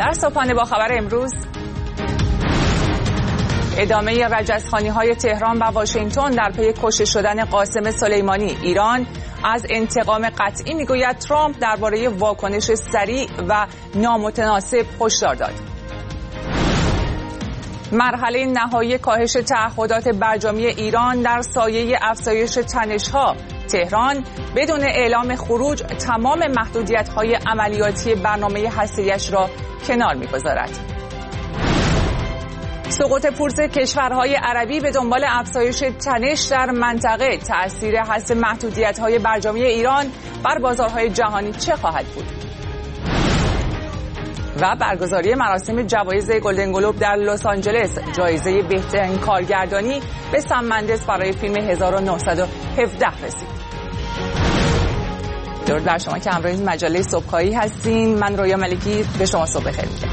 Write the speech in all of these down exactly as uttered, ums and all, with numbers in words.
در صبحانه با خبر امروز، ادامه رجزخوانی‌های تهران و واشنگتن در پی کشته شدن قاسم سلیمانی. ایران از انتقام قطعی میگوید. ترامپ درباره واکنش سریع و نامتناسب هشدار داد. مرحله نهایی کاهش تعهدات برجامی ایران در سایه افزایش تنش‌ها. تهران بدون اعلام خروج تمام محدودیت‌های عملیاتی برنامه هسته‌ایش را کنار می‌گذارد. سقوط پورس کشورهای عربی به دنبال افزایش تنش در منطقه. تأثیر حذف محدودیت‌های برجامی ایران بر بازارهای جهانی چه خواهد بود؟ و برگزاری مراسم جوایز گلدن گلوب در لس آنجلس. جایزه بهترین کارگردانی به سم مندس برای فیلم هزار و نهصد و هفده رسید. درود بر شما که همراه مجله صبحگاهی هستین. من رویا ملکی به شما صبح بخیر میگم.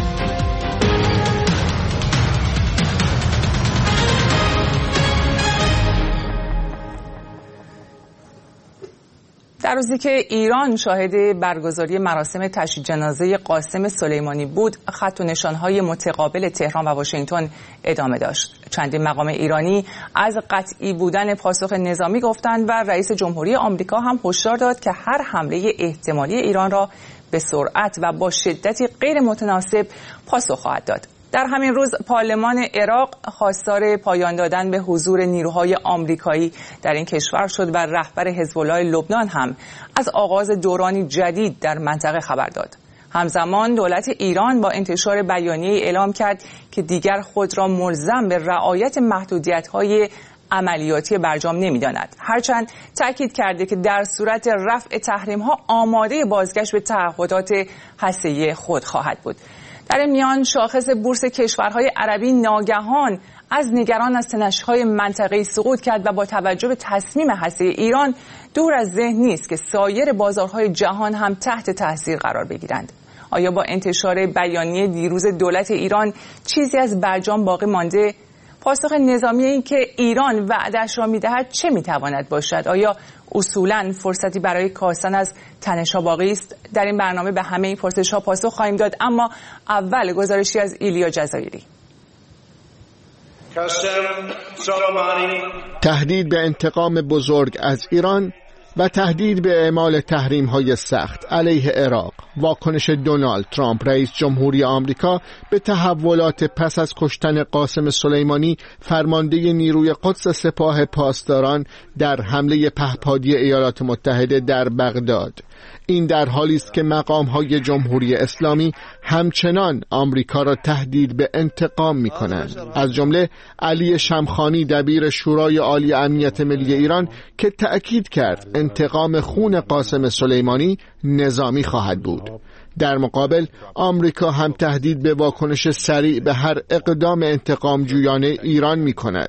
در روزی که ایران شاهد برگزاری مراسم تشییع جنازه قاسم سلیمانی بود، خط و نشانهای متقابل تهران و واشنگتن ادامه داشت. چندین مقام ایرانی از قطعی بودن پاسخ نظامی گفتند و رئیس جمهوری آمریکا هم هشدار داد که هر حمله احتمالی ایران را به سرعت و با شدتی غیر متناسب پاسخ خواهد داد. در همین روز پارلمان عراق خواستار پایان دادن به حضور نیروهای آمریکایی در این کشور شد و رهبر حزب الله لبنان هم از آغاز دورانی جدید در منطقه خبر داد. همزمان دولت ایران با انتشار بیانیه اعلام کرد که دیگر خود را ملزم به رعایت محدودیت‌های عملیاتی برجام نمی‌داند، هرچند تاکید کرده که در صورت رفع تحریم‌ها آماده بازگشت به تعهدات هسته‌ای خود خواهد بود. در این میان شاخص بورس کشورهای عربی ناگهان از نگران از تنش‌های منطقه‌ای سقوط کرد و با توجه به تصمیم هسته‌ای ایران دور از ذهن نیست که سایر بازارهای جهان هم تحت تاثیر قرار بگیرند. آیا با انتشار بیانیه دیروز دولت ایران چیزی از برجام باقی مانده؟ پاسخ نظامی این که ایران وعده‌اش را می‌دهد چه می‌تواند باشد؟ آیا اصولاً فرصتی برای کاستن از تنش‌ها باقی است؟ در این برنامه به همه این پرسش‌ها پاسخ خواهیم داد، اما اول گزارشی از ایلیا جزایری. تهدید به انتقام بزرگ از ایران و تهدید به اعمال تحریم‌های سخت علیه عراق. واکنش دونالد ترامپ رئیس جمهوری آمریکا به تحولات پس از کشتن قاسم سلیمانی فرمانده نیروی قدس سپاه پاسداران در حمله پهپادی ایالات متحده در بغداد. این در حالی است که مقام‌های جمهوری اسلامی همچنان آمریکا را تهدید به انتقام می‌کنند، از جمله علی شمخانی دبیر شورای عالی امنیت ملی ایران که تأکید کرد انتقام خون قاسم سلیمانی نظامی خواهد بود. در مقابل آمریکا هم تهدید به واکنش سریع به هر اقدام انتقام جویانه ایران می‌کند.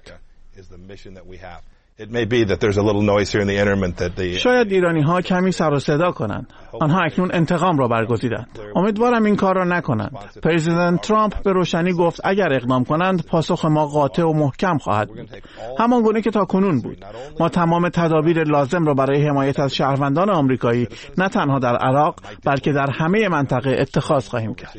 شاید ایرانی ها کمی سر و صدا کنند. آنها اکنون انتقام را برگزیدند. امیدوارم این کار را نکنند. پرزیدنت ترامپ به روشنی گفت اگر اقدام کنند پاسخ ما قاطع و محکم خواهد بود، همان گونه که تا کنون بود. ما تمام تدابیر لازم را برای حمایت از شهروندان آمریکایی نه تنها در عراق بلکه در همه منطقه اتخاذ خواهیم کرد.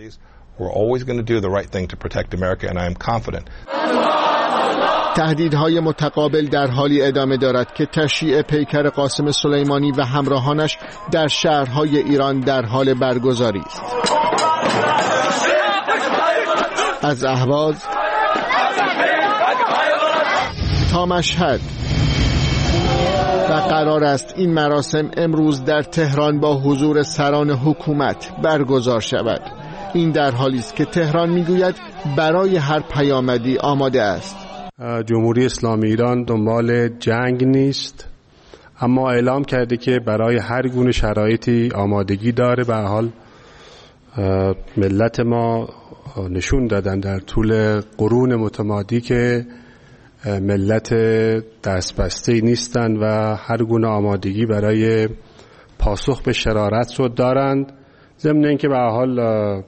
تهدیدهای متقابل در حالی ادامه دارد که تشییع پیکر قاسم سلیمانی و همراهانش در شهرهای ایران در حال برگزاری است. از اهواز تا مشهد و قرار است این مراسم امروز در تهران با حضور سران حکومت برگزار شود. این در حالی است که تهران میگوید برای هر پیامدی آماده است. جمهوری اسلامی ایران دنبال جنگ نیست، اما اعلام کرده که برای هر گونه شرایطی آمادگی داره. به حال ملت ما نشون دادن در طول قرون متمادی که ملت دستبسته نیستن و هر گونه آمادگی برای پاسخ به شرارت رو دارند. ضمن اینکه به حال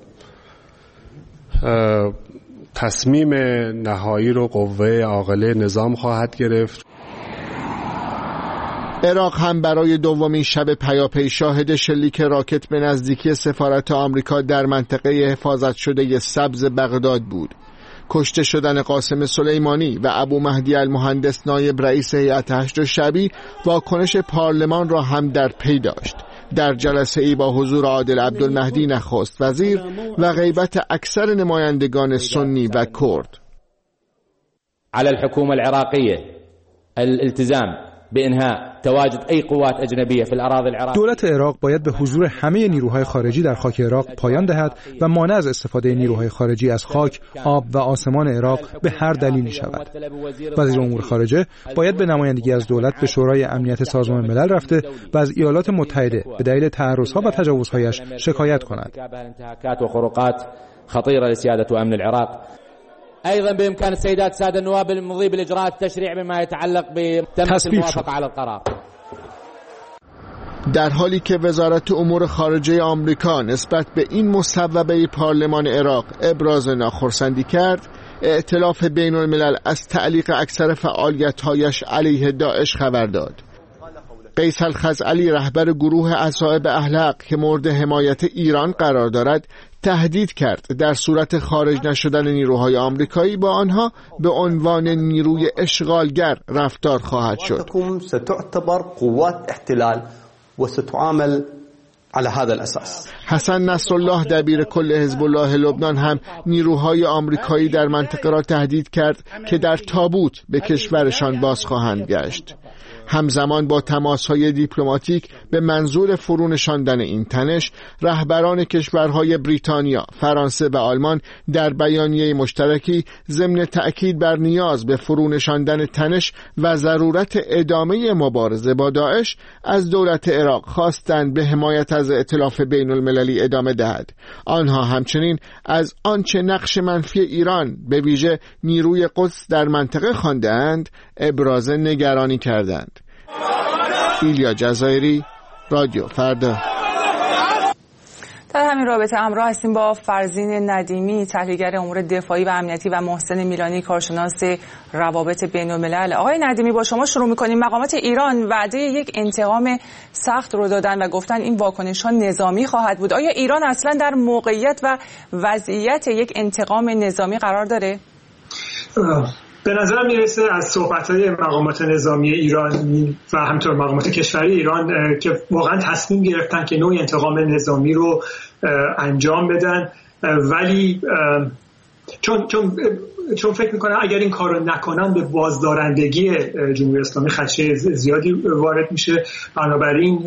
تصمیم نهایی رو قوه عاقله نظام خواهد گرفت. عراق هم برای دومین شب پیاپی شاهد شلیک راکت به نزدیکی سفارت آمریکا در منطقه حفاظت شده سبز بغداد بود. کشته شدن قاسم سلیمانی و ابو مهدی المهندس نایب رئیس هیئت هشت‌الشعبی واکنش پارلمان را هم در پی داشت. در جلسه ای با حضور عادل عبدالمهدی نخست وزیر و غیبت اکثر نمایندگان سنی و کرد. على الحكومة العراقية الالتزام بإنهاء تواجد أي قوات أجنبية في الأراضي العراقية. دولت عراق باید به حضور همه نیروهای خارجی در خاک عراق پایان دهد و مانع از استفاده نیروهای خارجی از خاک، آب و آسمان عراق به هر دلیلی شود. وزیر امور خارجه باید به نمایندگی از دولت به شورای امنیت سازمان ملل رفته و از ایالات متحده به دلیل تعرضها و تجاوزهایش شکایت کند. خطيرة لسيادة وأمن العراق. أيضا بإمكان السيدات السادة النواب المضي بالإجراء التشريعي بما يتعلق بتمت الموافقة على القرار. در حالی که وزارت امور خارجه آمریکا نسبت به این مصوبه پارلمان عراق ابراز ناخرسندی کرد، ائتلاف بین الملل از تعلیق اکثر فعالیت‌هایش علیه داعش خبر داد. قیس الخزعلی رهبر گروه اصحاب اهل حق که مورد حمایت ایران قرار دارد تهدید کرد در صورت خارج نشدن نیروهای آمریکایی با آنها به عنوان نیروی اشغالگر رفتار خواهد شد. ستعتبر قوات احتلال و ستعامل على هذا الاساس. حسن نصرالله دبیر کل حزب الله لبنان هم نیروهای آمریکایی در منطقه را تهدید کرد که در تابوت به کشورشان باز خواهند گشت. همزمان با تماس‌های دیپلماتیک به منظور فرونشاندن این تنش، رهبران کشورهای بریتانیا، فرانسه و آلمان در بیانیه مشترکی ضمن تأکید بر نیاز به فرونشاندن تنش و ضرورت ادامه مبارزه با داعش از دولت عراق خواستند به حمایت از ائتلاف بین المللی ادامه دهد. آنها همچنین از آنچه نقش منفی ایران به ویژه نیروی قدس در منطقه خواندند ابراز نگرانی کردند. ایلیا جزایری، رادیو فردا. در همین رابطه همراه هستیم با فرزین ندیمی، تحلیلگر امور دفاعی و امنیتی و محسن میلانی، کارشناس روابط بین الملل. آقای ندیمی، با شما شروع می‌کنیم. مقامات ایران وعده یک انتقام سخت رو دادن و گفتن این واکنش‌ها نظامی خواهد بود. آیا ایران اصلا در موقعیت و وضعیت یک انتقام نظامی قرار داره؟ به نظر میرسه از صحبت‌های مقامات نظامی ایران و همینطور مقامات کشوری ایران که واقعا تصمیم گرفتن که نوع انتقام نظامی رو انجام بدن، ولی چون چون چون فکر میکنن اگر این کار رو نکنن به بازدارندگی جمهوری اسلامی خدشه زیادی وارد میشه، بنابراین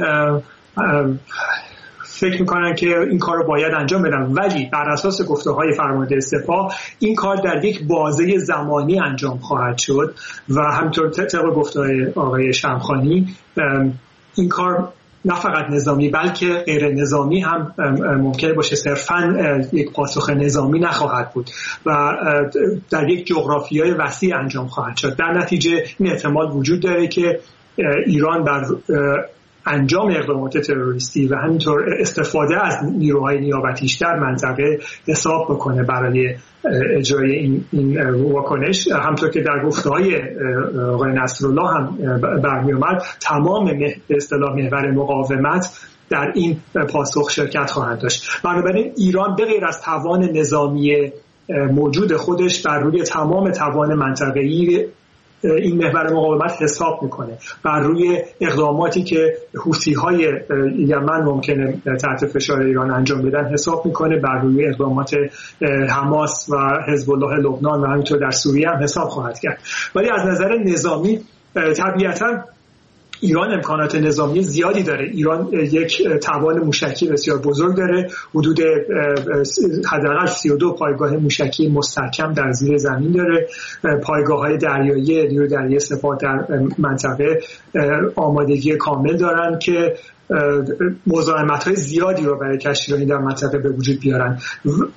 فکر میکنن که این کار رو باید انجام بدن. ولی بر اساس گفته‌های فرمانده سپاه این کار در یک بازه زمانی انجام خواهد شد و همینطور طبق گفته‌های آقای شمخانی این کار نه فقط نظامی بلکه غیر نظامی هم ممکنه باشه، صرفاً یک پاسخ نظامی نخواهد بود و در یک جغرافیای وسیع انجام خواهد شد. در نتیجه این احتمال وجود داره که ایران بر انجام اقدامات تروریستی و همینطور استفاده از نیروهای نیابتیش در منطقه حساب بکنه برای اجرای این, این واکنش. همطور که در گفته‌های آقای نصرالله هم برمی اومد، تمام به اصطلاح محور مقاومت در این پاسخ شرکت خواهند داشت. بنابراین ایران به غیر از توان نظامی موجود خودش بر روی تمام توان منطقه‌ای این محور مقاومت حساب میکنه، بر روی اقداماتی که حوثی‌های یمن ممکنه تحت فشار ایران انجام بدن حساب میکنه، بر روی اقدامات حماس و حزب الله لبنان و همینطور در سوریه هم حساب خواهد کرد. ولی از نظر نظامی طبیعتاً ایران امکانات نظامی زیادی داره. ایران یک توان موشکی بسیار بزرگ داره، حدود حداقل سی و دو پایگاه موشکی مستحکم در زیر زمین داره، پایگاه‌های دریایی نیروی دریایی سپاه در منطقه آمادگی کامل دارن که مزاحمت‌های زیادی رو برای کشتیرانی در منطقه به وجود بیارن.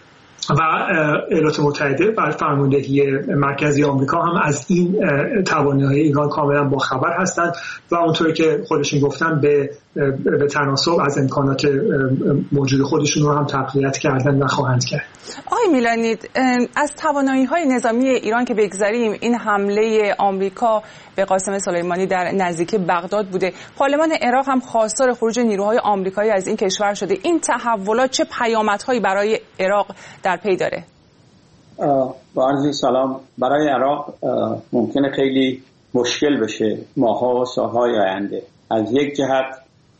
و ایالات متحده و فرماندهی مرکزی آمریکا هم از این توانایی ایران کاملا باخبر هستند و اونطوری که خودشون گفتن به به تناسب از امکانات موجود خودشون رو هم تقویت کردن و خواهند کرد. آقای میلانی، از توانایی‌های نظامی ایران که بگذریم، این حمله آمریکا به قاسم سلیمانی در نزدیکی بغداد بوده. پارلمان عراق هم خواستار خروج نیروهای آمریکایی از این کشور شده. این تحولات چه پیامدهایی برای عراق در پی داره؟ با عرض سلام. برای عراق ممکنه خیلی مشکل بشه ماها و سالهای آینده. از یک جهت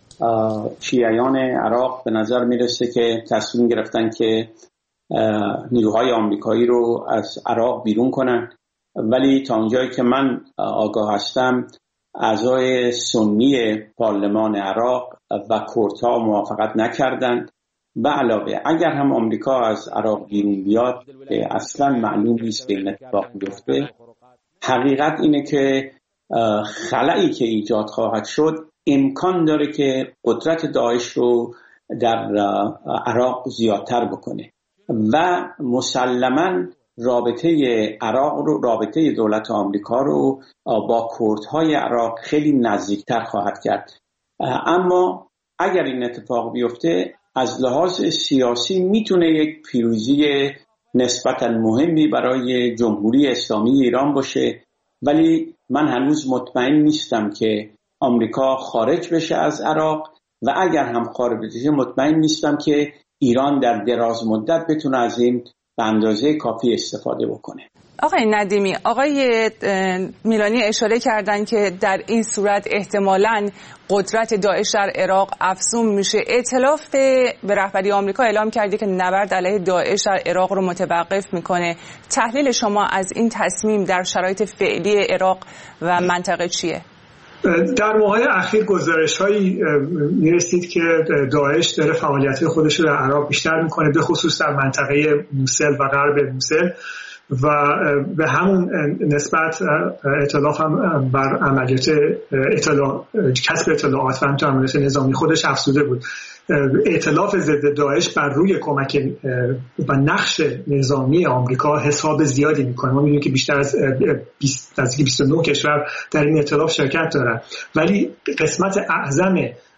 شیعیان عراق به نظر میرسه که تصمیم گرفتن که نیروهای آمریکایی رو از عراق بیرون کنن، ولی تا اونجایی که من آگاه هستم اعضای سنی پارلمان عراق و کردها موافقت نکردند. به علاوه اگر هم آمریکا از عراق بیرون بیاد اصلا معلوم نیست که این اتفاق بیفته. حقیقت اینه که خلایی که ایجاد خواهد شد امکان داره که قدرت داعش رو در عراق زیادتر بکنه و مسلماً رابطه عراق رو، رابطه دولت آمریکا رو با کردهای عراق خیلی نزدیکتر خواهد کرد. اما اگر این اتفاق بیفته از لحاظ سیاسی میتونه یک پیروزی نسبتاً مهمی برای جمهوری اسلامی ایران باشه، ولی من هنوز مطمئن نیستم که آمریکا خارج بشه از عراق و اگر هم خارج بشه مطمئن نیستم که ایران در دراز مدت بتونه از این به اندازه کافی استفاده بکنه. آقای ندیمی، آقای میلانی اشاره کردن که در این صورت احتمالاً قدرت داعش در عراق افزون میشه. ائتلاف به رهبری آمریکا اعلام کرده که نبرد علیه داعش در عراق رو متوقف میکنه. تحلیل شما از این تصمیم در شرایط فعلی عراق و منطقه چیه؟ در ماه‌های اخیر گزارش‌هایی می‌رسید که داعش داره فعالیت خودش رو در عراق بیشتر می‌کنه، به خصوص در منطقه موصل و غرب موصل و به همون نسبت ائتلاف هم بر عملیات اطلاع کسب اطلاعات و همچنین عملیات نظامی خودش افزوده بود. ائتلاف ضد داعش بر روی کمک و نقش نظامی آمریکا حساب زیادی میکنه. ما میدونیم که بیشتر از بیست از بیست و نه کشور در این ائتلاف شرکت دارن، ولی قسمت اعظم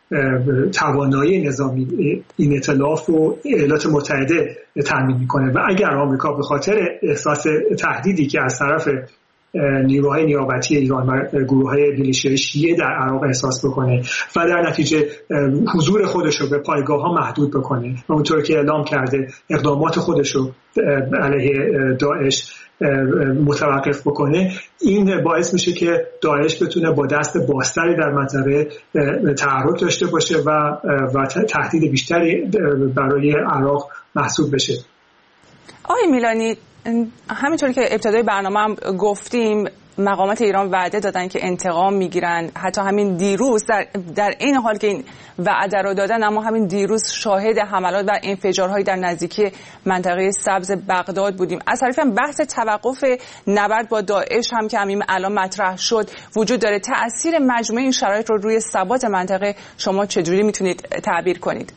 توانایی نظامی این ائتلاف رو ایالات متحده تامین میکنه و اگر آمریکا به خاطر احساس تهدیدی که از طرف نیروهای نیابتی ایران و گروه‌های میلیشیای شیعه در عراق احساس بکنه و در نتیجه حضور خودش رو به پایگاه‌ها محدود بکنه و اونطور که اعلام کرده اقدامات خودش رو علیه داعش متوقف بکنه، این باعث میشه که داعش بتونه با دست بازتری در منطقه تحرک داشته باشه و و تهدید بیشتری برای عراق محسوب بشه. آقای میلانی، همینطوری که ابتدای برنامه هم گفتیم مقامات ایران وعده دادن که انتقام میگیرن. حتی همین دیروز در, در این حال که این وعده رو دادن، اما همین دیروز شاهد حملات و انفجارهایی در نزدیکی منطقه سبز بغداد بودیم. از طرف هم بحث توقف نبرد با داعش هم که همین الان مطرح شد وجود داره. تأثیر مجموعه این شرایط رو روی ثبات منطقه شما چجوری میتونید تعبیر کنید؟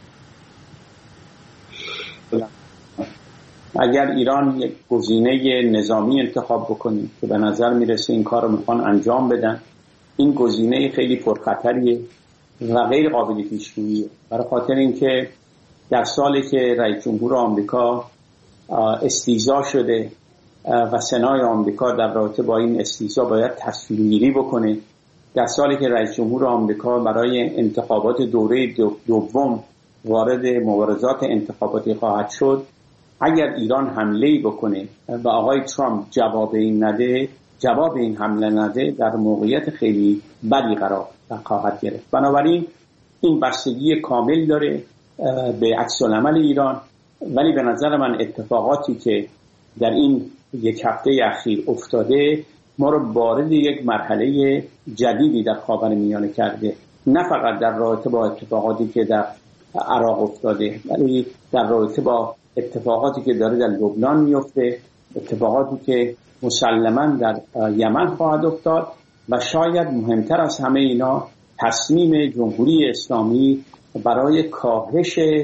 اگر ایران یک گزینه نظامی انتخاب بکنه که به نظر میرسه این کار رو میخوان انجام بدن، این گزینه خیلی پرخطریه و غیر قابل پیش‌بینیه، برای خاطر اینکه در سالی که رئیس جمهور آمریکا استیضاح شده و سنای آمریکا در رابطه با این استیضاح باید تصمیم‌گیری بکنه، در سالی که رئیس جمهور آمریکا برای انتخابات دوره دوم وارد مبارزات انتخاباتی خواهد شد، اگر ایران حمله‌ای بکنه و آقای ترامپ جواب این نده، جواب این حمله نده، در موقعیت خیلی بدی قرار خواهد گرفت. بنابراین این بستگی کامل داره به عکس‌العمل ایران، ولی به نظر من اتفاقاتی که در این یک هفته اخیر افتاده ما رو وارد یک مرحله جدیدی در خاورمیانه کرده، نه فقط در رابطه با اتفاقاتی که در عراق افتاده، ولی در رابطه با اتفاقاتی که داره در لبنان میفته، اتفاقاتی که مسلماً در یمن خواهد افتاد و شاید مهمتر از همه اینا تصمیم جمهوری اسلامی برای کاهش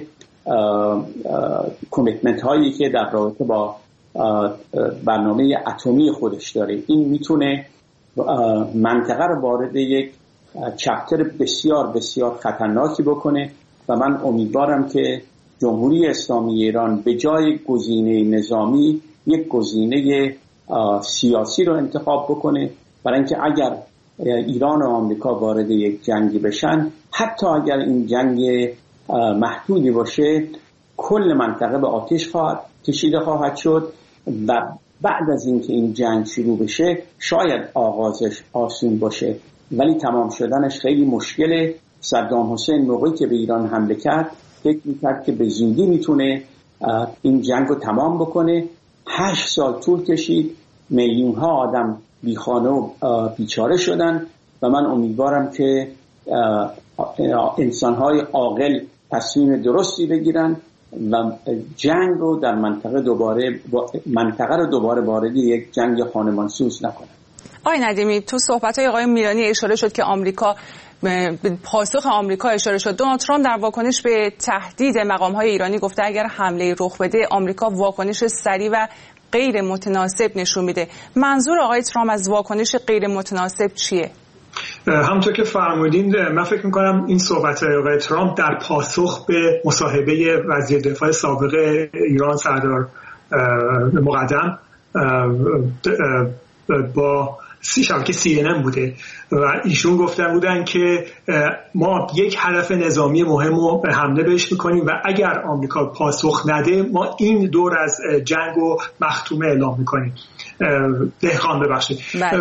کمیتمنت هایی که در رابطه با برنامه اتمی خودش داره. این میتونه منطقه رو وارد یک چپتر بسیار بسیار خطرناکی بکنه و من امیدوارم که جمهوری اسلامی ایران به جای گزینه نظامی یک گزینه سیاسی رو انتخاب بکنه، برای اینکه اگر ایران و آمریکا وارد یک جنگی بشن، حتی اگر این جنگ محدودی باشه، کل منطقه به آتش خواهد کشیده خواهد شد و بعد از اینکه این جنگ شروع بشه شاید آغازش آسون باشه ولی تمام شدنش خیلی مشکله. صدام حسین موقعی که به ایران حمله کرد فکر میکرد که به زودی میتونه این جنگ رو تمام بکنه. هشت سال طول کشید، میلیون ها آدم بیخانه و بیچاره شدن و من امیدوارم که انسان‌های عاقل تصمیم درستی بگیرن و جنگ رو در منطقه دوباره منطقه رو دوباره وارد یک جنگ خانمانسوز نکنن. آقای ندیمی، تو صحبت‌های آقای میرانی اشاره شد که آمریکا، پاسخ آمریکا اشاره شد. دونالد ترامپ در واکنش به تهدید مقام‌های ایرانی گفته اگر حمله رخ بده آمریکا واکنش سریع و غیر متناسب نشون میده. منظور آقای ترامپ از واکنش غیر متناسب چیه؟ همونطور که فرمودین، من فکر میکنم این صحبت آقای ترامپ در پاسخ به مصاحبه وزیر دفاع سابق ایران سردار مقدم با سی شبکه سی ان ان بوده و ایشون گفتن بودن که ما یک هدف نظامی مهم رو به حمله بهش میکنیم و اگر آمریکا پاسخ نده ما این دور از جنگ رو مختومه اعلام میکنیم. دهقان ببخشید.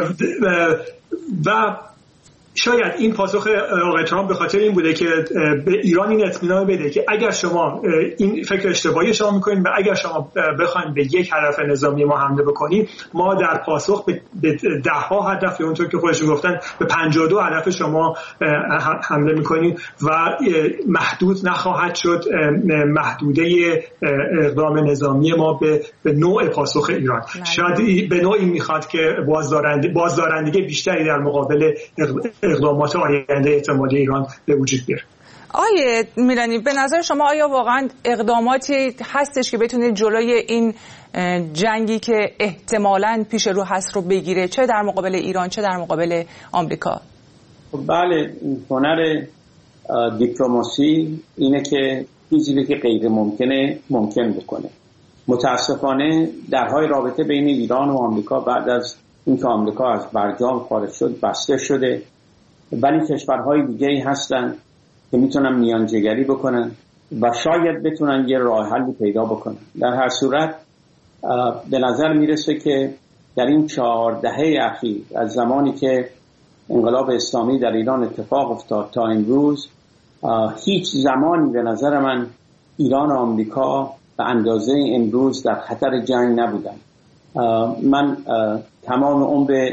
و شاید این پاسخ آقای ترامپ به خاطر این بوده که به ایران این اطمینان بده که اگر شما این فکر اشتباهی شما میکنین و اگر شما بخواید به یک هدف نظامی ما حمله بکنید، ما در پاسخ به ده ها هدف، اونطور که خودشون گفتن به پنجاه و دو هدف شما حمله میکنید و محدود نخواهد شد محدوده اقدام نظامی ما به نوع پاسخ ایران. شاید به نوعی میخواد که بازدارندگی بازدارندگی بیشتری در مقابل اقدامات آینده احتمالی ایران به وجود بیاره. آیه میلانی، به نظر شما آیا واقعا اقداماتی هستش که بتونه جلوی این جنگی که احتمالاً پیش رو هست رو بگیره، چه در مقابل ایران چه در مقابل آمریکا؟ بله، هنر دیپلماسی اینه که چیزی که غیر ممکنه ممکن بکنه. متاسفانه درهای رابطه بین ایران و آمریکا بعد از اینکه آمریکا از برجام خارج شد بسته شده، ولی کشورهای دیگه‌ای هستن که میتونن میانجیگری بکنن و شاید بتونن یه راه حلی پیدا بکنن. در هر صورت به نظر میرسه که در این چهار دهه اخیر از زمانی که انقلاب اسلامی در ایران اتفاق افتاد تا امروز هیچ زمانی به نظر من ایران و آمریکا به اندازه امروز در خطر جنگ نبودن. من تمام عمر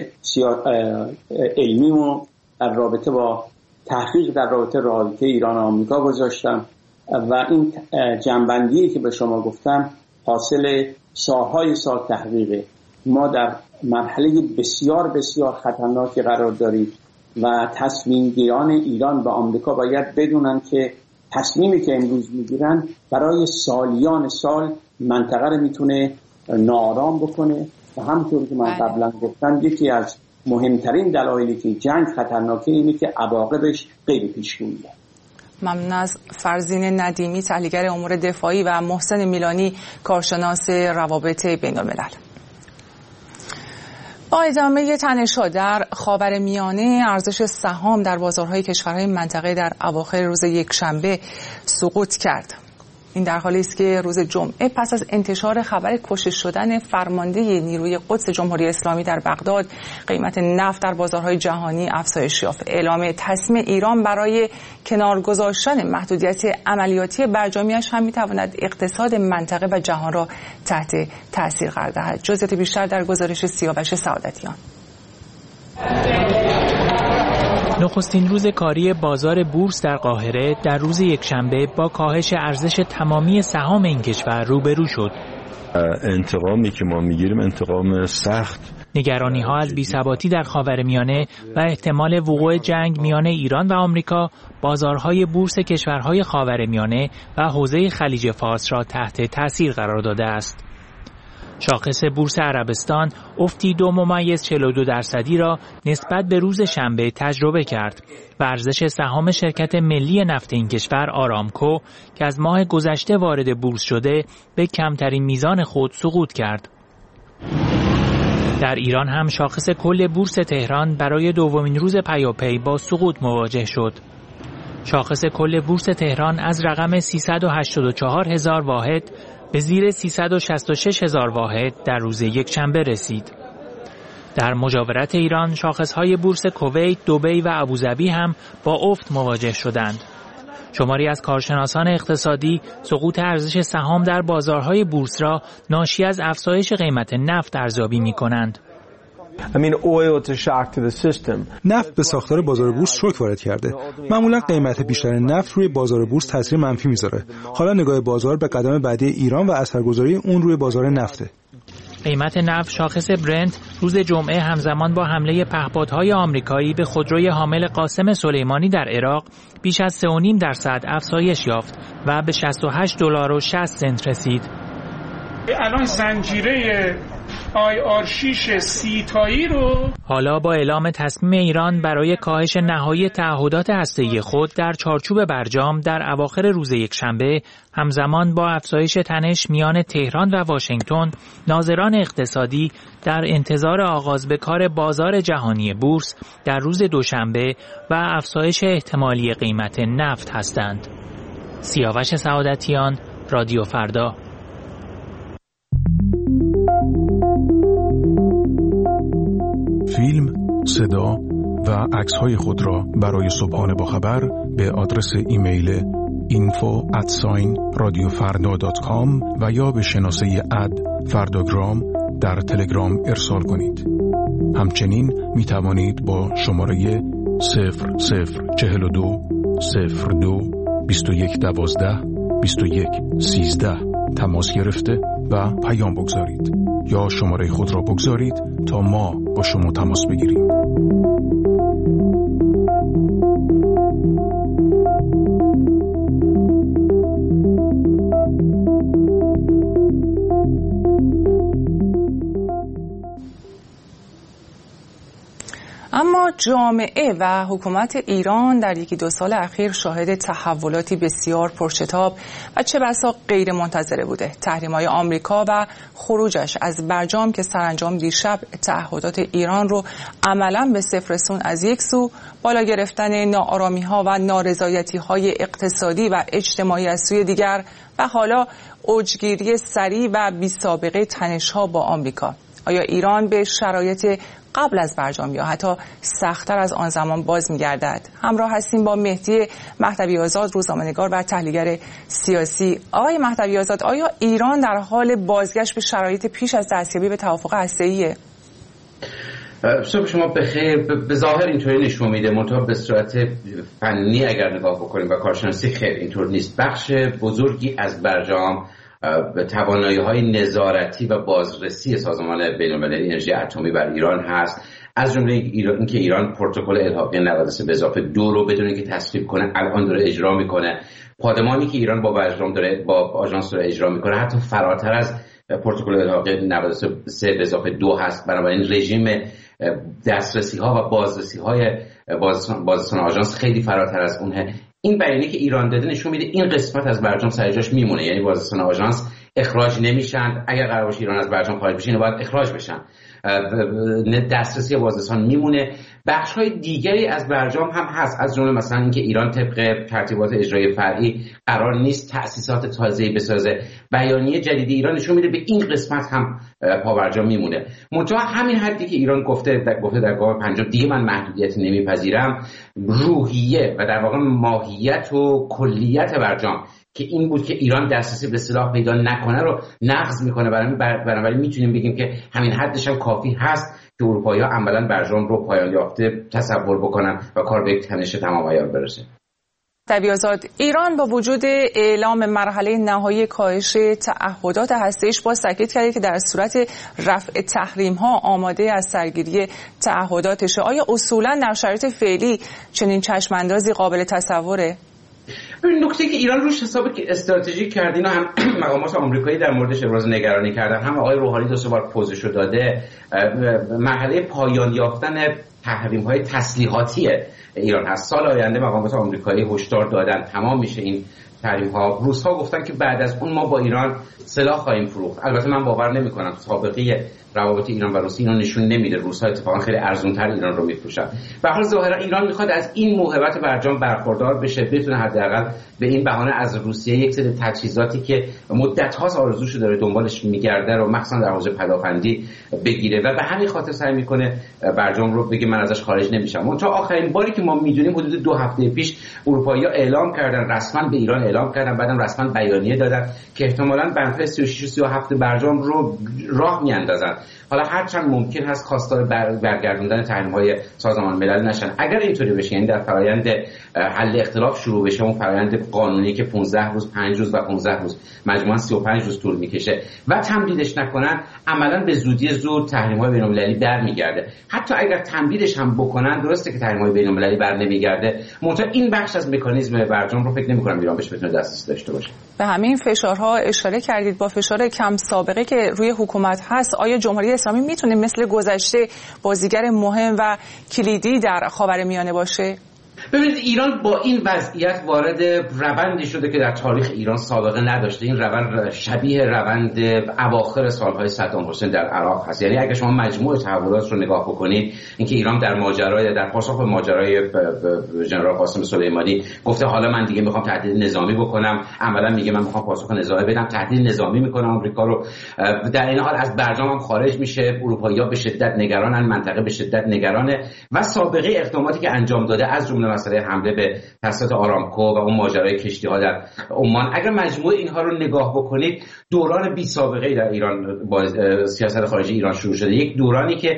علمیمو در رابطه با تحقیق در رابطه رابطه ایران و آمریکا گذاشتم و این جنبندی که به شما گفتم حاصل سالهای سال تحقیقه. ما در مرحله بسیار بسیار خطرناکی قرار داریم و تصمیم گیران ایران و آمریکا باید بدونن که تصمیمی که امروز میگیرن برای سالیان سال منطقه رو میتونه ناآرام بکنه و همونطور که من قبلا گفتم یکی از مهمترین دلایلی که جنگ خطرناکه اینه که عواقبش غیر پیش‌بینیه. ممنون از فرزین ندیمی، تحلیلگر امور دفاعی، و محسن میلانی، کارشناس روابط بین‌الملل. با ادامه تنش‌ها در خاورمیانه، ارزش سهام در بازارهای کشورهای منطقه در اواخر روز یکشنبه سقوط کرد. این در حالی است که روز جمعه پس از انتشار خبر کشته شدن فرمانده نیروی قدس جمهوری اسلامی در بغداد، قیمت نفت در بازارهای جهانی افزایش یافت. اعلام تصمیم ایران برای کنار گذاشتن محدودیت عملیاتی برجامیش هم میتواند اقتصاد منطقه و جهان را تحت تاثیر قرار دهد. جزئیات بیشتر در گزارش سیاوش سعادتیان. نخستین روز کاری بازار بورس در قاهره در روز یکشنبه با کاهش ارزش تمامی سهام این کشور روبرو شد. انتقامی که ما میگیریم انتقام سخت نگرانی‌ها از بی‌ثباتی در خاورمیانه و احتمال وقوع جنگ میان ایران و آمریکا بازارهای بورس کشورهای خاورمیانه و حوزه خلیج فارس را تحت تأثیر قرار داده است. شاخص بورس عربستان افتی دو ممیز چهل و دو درصدی را نسبت به روز شنبه تجربه کرد و ارزش سهام شرکت ملی نفت این کشور آرامکو که از ماه گذشته وارد بورس شده به کمترین میزان خود سقوط کرد. در ایران هم شاخص کل بورس تهران برای دومین روز پیاپی با سقوط مواجه شد. شاخص کل بورس تهران از رقم سیصد و هشتاد و چهار هزار واحد به زیر سیصد و شصت و شش هزار واحد در روز یکشنبه رسید. در مجاورت ایران شاخصهای بورس کویت، دبی و ابوظبی هم با افت مواجه شدند. شماری از کارشناسان اقتصادی سقوط ارزش سهام در بازارهای بورس را ناشی از افزایش قیمت نفت ارزیابی می‌کنند. نفت به ساختار بازار بورس شوک وارد کرده. معمولا قیمت بیشتر نفت روی بازار بورس تاثیر منفی میذاره. حالا نگاه بازار به قدم بعدی ایران و اثرگذاری اون روی بازار نفته. قیمت نفت شاخص برنت روز جمعه همزمان با حمله پهپادهای آمریکایی به خودروی حامل قاسم سلیمانی در عراق بیش از سه و نیم درصد افزایش یافت و به شصت و هشت دلار و شصت سنت رسید. الان زنجیره آی آر شش سی تایی رو حالا با اعلام تصمیم ایران برای کاهش نهایی تعهدات هسته‌ای خود در چارچوب برجام در اواخر روز یکشنبه همزمان با افزایش تنش میان تهران و واشنگتن، ناظران اقتصادی در انتظار آغاز به کار بازار جهانی بورس در روز دوشنبه و افزایش احتمالی قیمت نفت هستند. سیاوش سعادتیان، رادیو فردا. فیلم، صدا و عکس‌های خود را برای صبحانه با خبر به آدرس ایمیل اینفو ات رادیو فردا دات کام و یا به شناسه اد فرداگرام در تلگرام ارسال کنید. همچنین می توانید با شماره صفر صفر چهل و دو صفر دو بیست و یک دوازده بیست و یک سیزده تماس گرفته و پیام بگذارید یا شماره خود را بگذارید تا ما با شما تماس بگیریم. اما جامعه و حکومت ایران در یکی دو سال اخیر شاهد تحولاتی بسیار پرشتاب و چه بسا غیر منتظره بوده. تحریم‌های آمریکا و خروجش از برجام که سرانجام دیشب تعهدات ایران رو عملاً به صفر رسون از یک سو، بالا گرفتن ناآرامی‌ها و نارضایتی‌های اقتصادی و اجتماعی از سوی دیگر و حالا اوجگیری سریع و بی‌سابقه تنش‌ها با آمریکا. آیا ایران به شرایط قبل از برجام یا حتی سخت‌تر از آن زمان باز می‌گردد؟ همراه هستیم با مهدی مهدوی آزاد، روزنامه‌نگار و تحلیلگر سیاسی. آقای مهدوی آزاد، آیا ایران در حال بازگشت به شرایط پیش از دستیابی به توافق هسته‌ایه؟ صبح شما بخیر. به ظاهر اینطوری نشون میده، منتها به صورت فنی اگر نگاه بکنیم و کارشناسی خیر اینطور نیست. بخش بزرگی از برجام به توانایی‌های نظارتی و بازرسی سازمان بین‌المللی انرژی اتمی بر ایران هست، از جمله این که ایران پروتکل الحاقی نود و سه به اضافه دو رو بدون اینکه تصویب کنه الان داره اجرا میکنه. پادمانی که ایران با برجام داره با آژانس داره اجرا میکنه حتی فراتر از پروتکل الحاقی نود و سه به اضافه دو هست. بنابراین رژیم دسترسی‌ها و بازرسی‌های بازرسان آژانس خیلی فراتر از اونه. این بیانیه که ایران داده نشون میده این قسمت از برجام سر جاش میمونه، یعنی بازرسان آژانس اخراج نمیشن. اگر قرار باشه ایران از برجام خارج بشه باید اخراج بشن. دسترسی بازرسان میمونه. بخش‌های دیگری از برجام هم هست، از جمله مثلا اینکه ایران طبق ترتیبات اجرایی فرعی قرار نیست تأسیسات تازه‌ای بسازه. بیانیه جدید ایران نشون میده به این قسمت هم پابرجام میمونه. منتها همین حدی که ایران گفته در گفته در گام پنجم دیگه من محدودیتی نمیپذیرم، روحیه و در واقع ماهیت و کلیت برجام که این بود که ایران دسترسی به سلاح پیدا نکنه رو نقض میکنه. بنابراین میتونیم بگیم که همین حدش هم کافی هست که اروپایی‌ها عملاً برجام رو پایان یافته تصور بکنن و کار به یک تنش تمام عیار برسه. طبیعزاد، ایران با وجود اعلام مرحله نهایی کاهش تعهدات هسته‌ایش باز تاکید کرده که در صورت رفع تحریم‌ها آماده از سرگیری تعهداتشه. آیا اصولاً در شرایط فعلی چنین چشم‌اندازی قابل تصوره؟ ببین، نکته که ایران روش حساب استراتژیک کرد، اینا هم مقامات آمریکایی در موردش ابراز نگرانی کردن، هم آقای روحانی دو سه بار پوزشو داده. مرحله پایان یافتن تحریم‌های تسلیحاتی ایران هست. سال آینده مقامات آمریکایی هشدار دادن تمام میشه این تحریم‌ها. روس‌ها گفتن که بعد از اون ما با ایران سلاح خواهیم فروخت. البته من باور نمی‌کنم، سابقه روابط ایران و روسیه اینو نشون نمیده. روس‌ها اتفاقا خیلی ارزان‌تر ایران رو می‌فروشن. به هر حال ظاهرا ایران می‌خواد از این موهبت برجام برخوردار بشه، بتونه حداقل به این بهانه از روسیه یک سری تجهیزاتی که مدت‌هاست آرزوشو داره دنبالش می‌گرده رو مخصوصا در حوزه پدافندی بگیره و به همین خاطر سعی می‌کنه برجام رو بگه من ازش خارج نمیشم. اون تا آخرین باری که ما می‌دونیم حدود دو هفته پیش اروپایی‌ها اعلام کردن، رسما به ایران اعلام کردن، بعدم رسما بیانیه دادن که احتمالاً بنفش سی و شش و سی و هفت برجام رو راه میاندازن. حالا هر چند ممکن هست خواستار برگردوندن تحریم‌های سازمان ملل نشن. اگر اینطوری بشه، یعنی در فرآیند حل اختلاف شروع بشه، اون فرآیند قانونی که پانزده روز، پنج روز و پانزده روز مجموعاً سی و پنج روز طول میکشه و تمدیدش نکنن، عملاً به زودی زود تحریم‌های بین‌المللی برمیگرده. حتی اگر تمدیدش هم بکنن، درسته که تحریم‌های بین‌المللی برنمیگرده، منتها این بخش از مکانیزم برجام رو فکر نمی‌کنم ایران بهش بتونه دسترسی داشته باشه. به همین فشارها اشاره کردید. با فشار کم سابقه که روی حکومت هست، آیا جمهوری اسلامی میتونه مثل گذشته بازیگر مهم و کلیدی در خاورمیانه باشه؟ ببینید، ایران با این وضعیت وارد روندی شده که در تاریخ ایران سابقه نداشته. این روند شبیه روند اواخر سالهای صدام حسین در عراق هست. یعنی اگه شما مجموع تحولات رو نگاه بکنید، اینکه ایران در ماجرای در پاسخ به ماجرای ژنرال قاسم سلیمانی گفته حالا من دیگه میخوام تهدید نظامی بکنم، عملا میگه من میخوام پاسخ نظامی بدم، تهدید نظامی میکنه آمریکا رو. در این حال از برجام هم خارج میشه. اروپایی‌ها به شدت نگرانن، منطقه به شدت نگرانه و سابقه اقداماتی که انجام داده از جمله مسئله حمله به تأسیسات آرامکو و اون ماجرای کشتی‌ها در عمان، اگر مجموع اینها رو نگاه بکنید، دوران بی سابقه‌ای در ایران با سیاست خارجی ایران شروع شده. یک دورانی که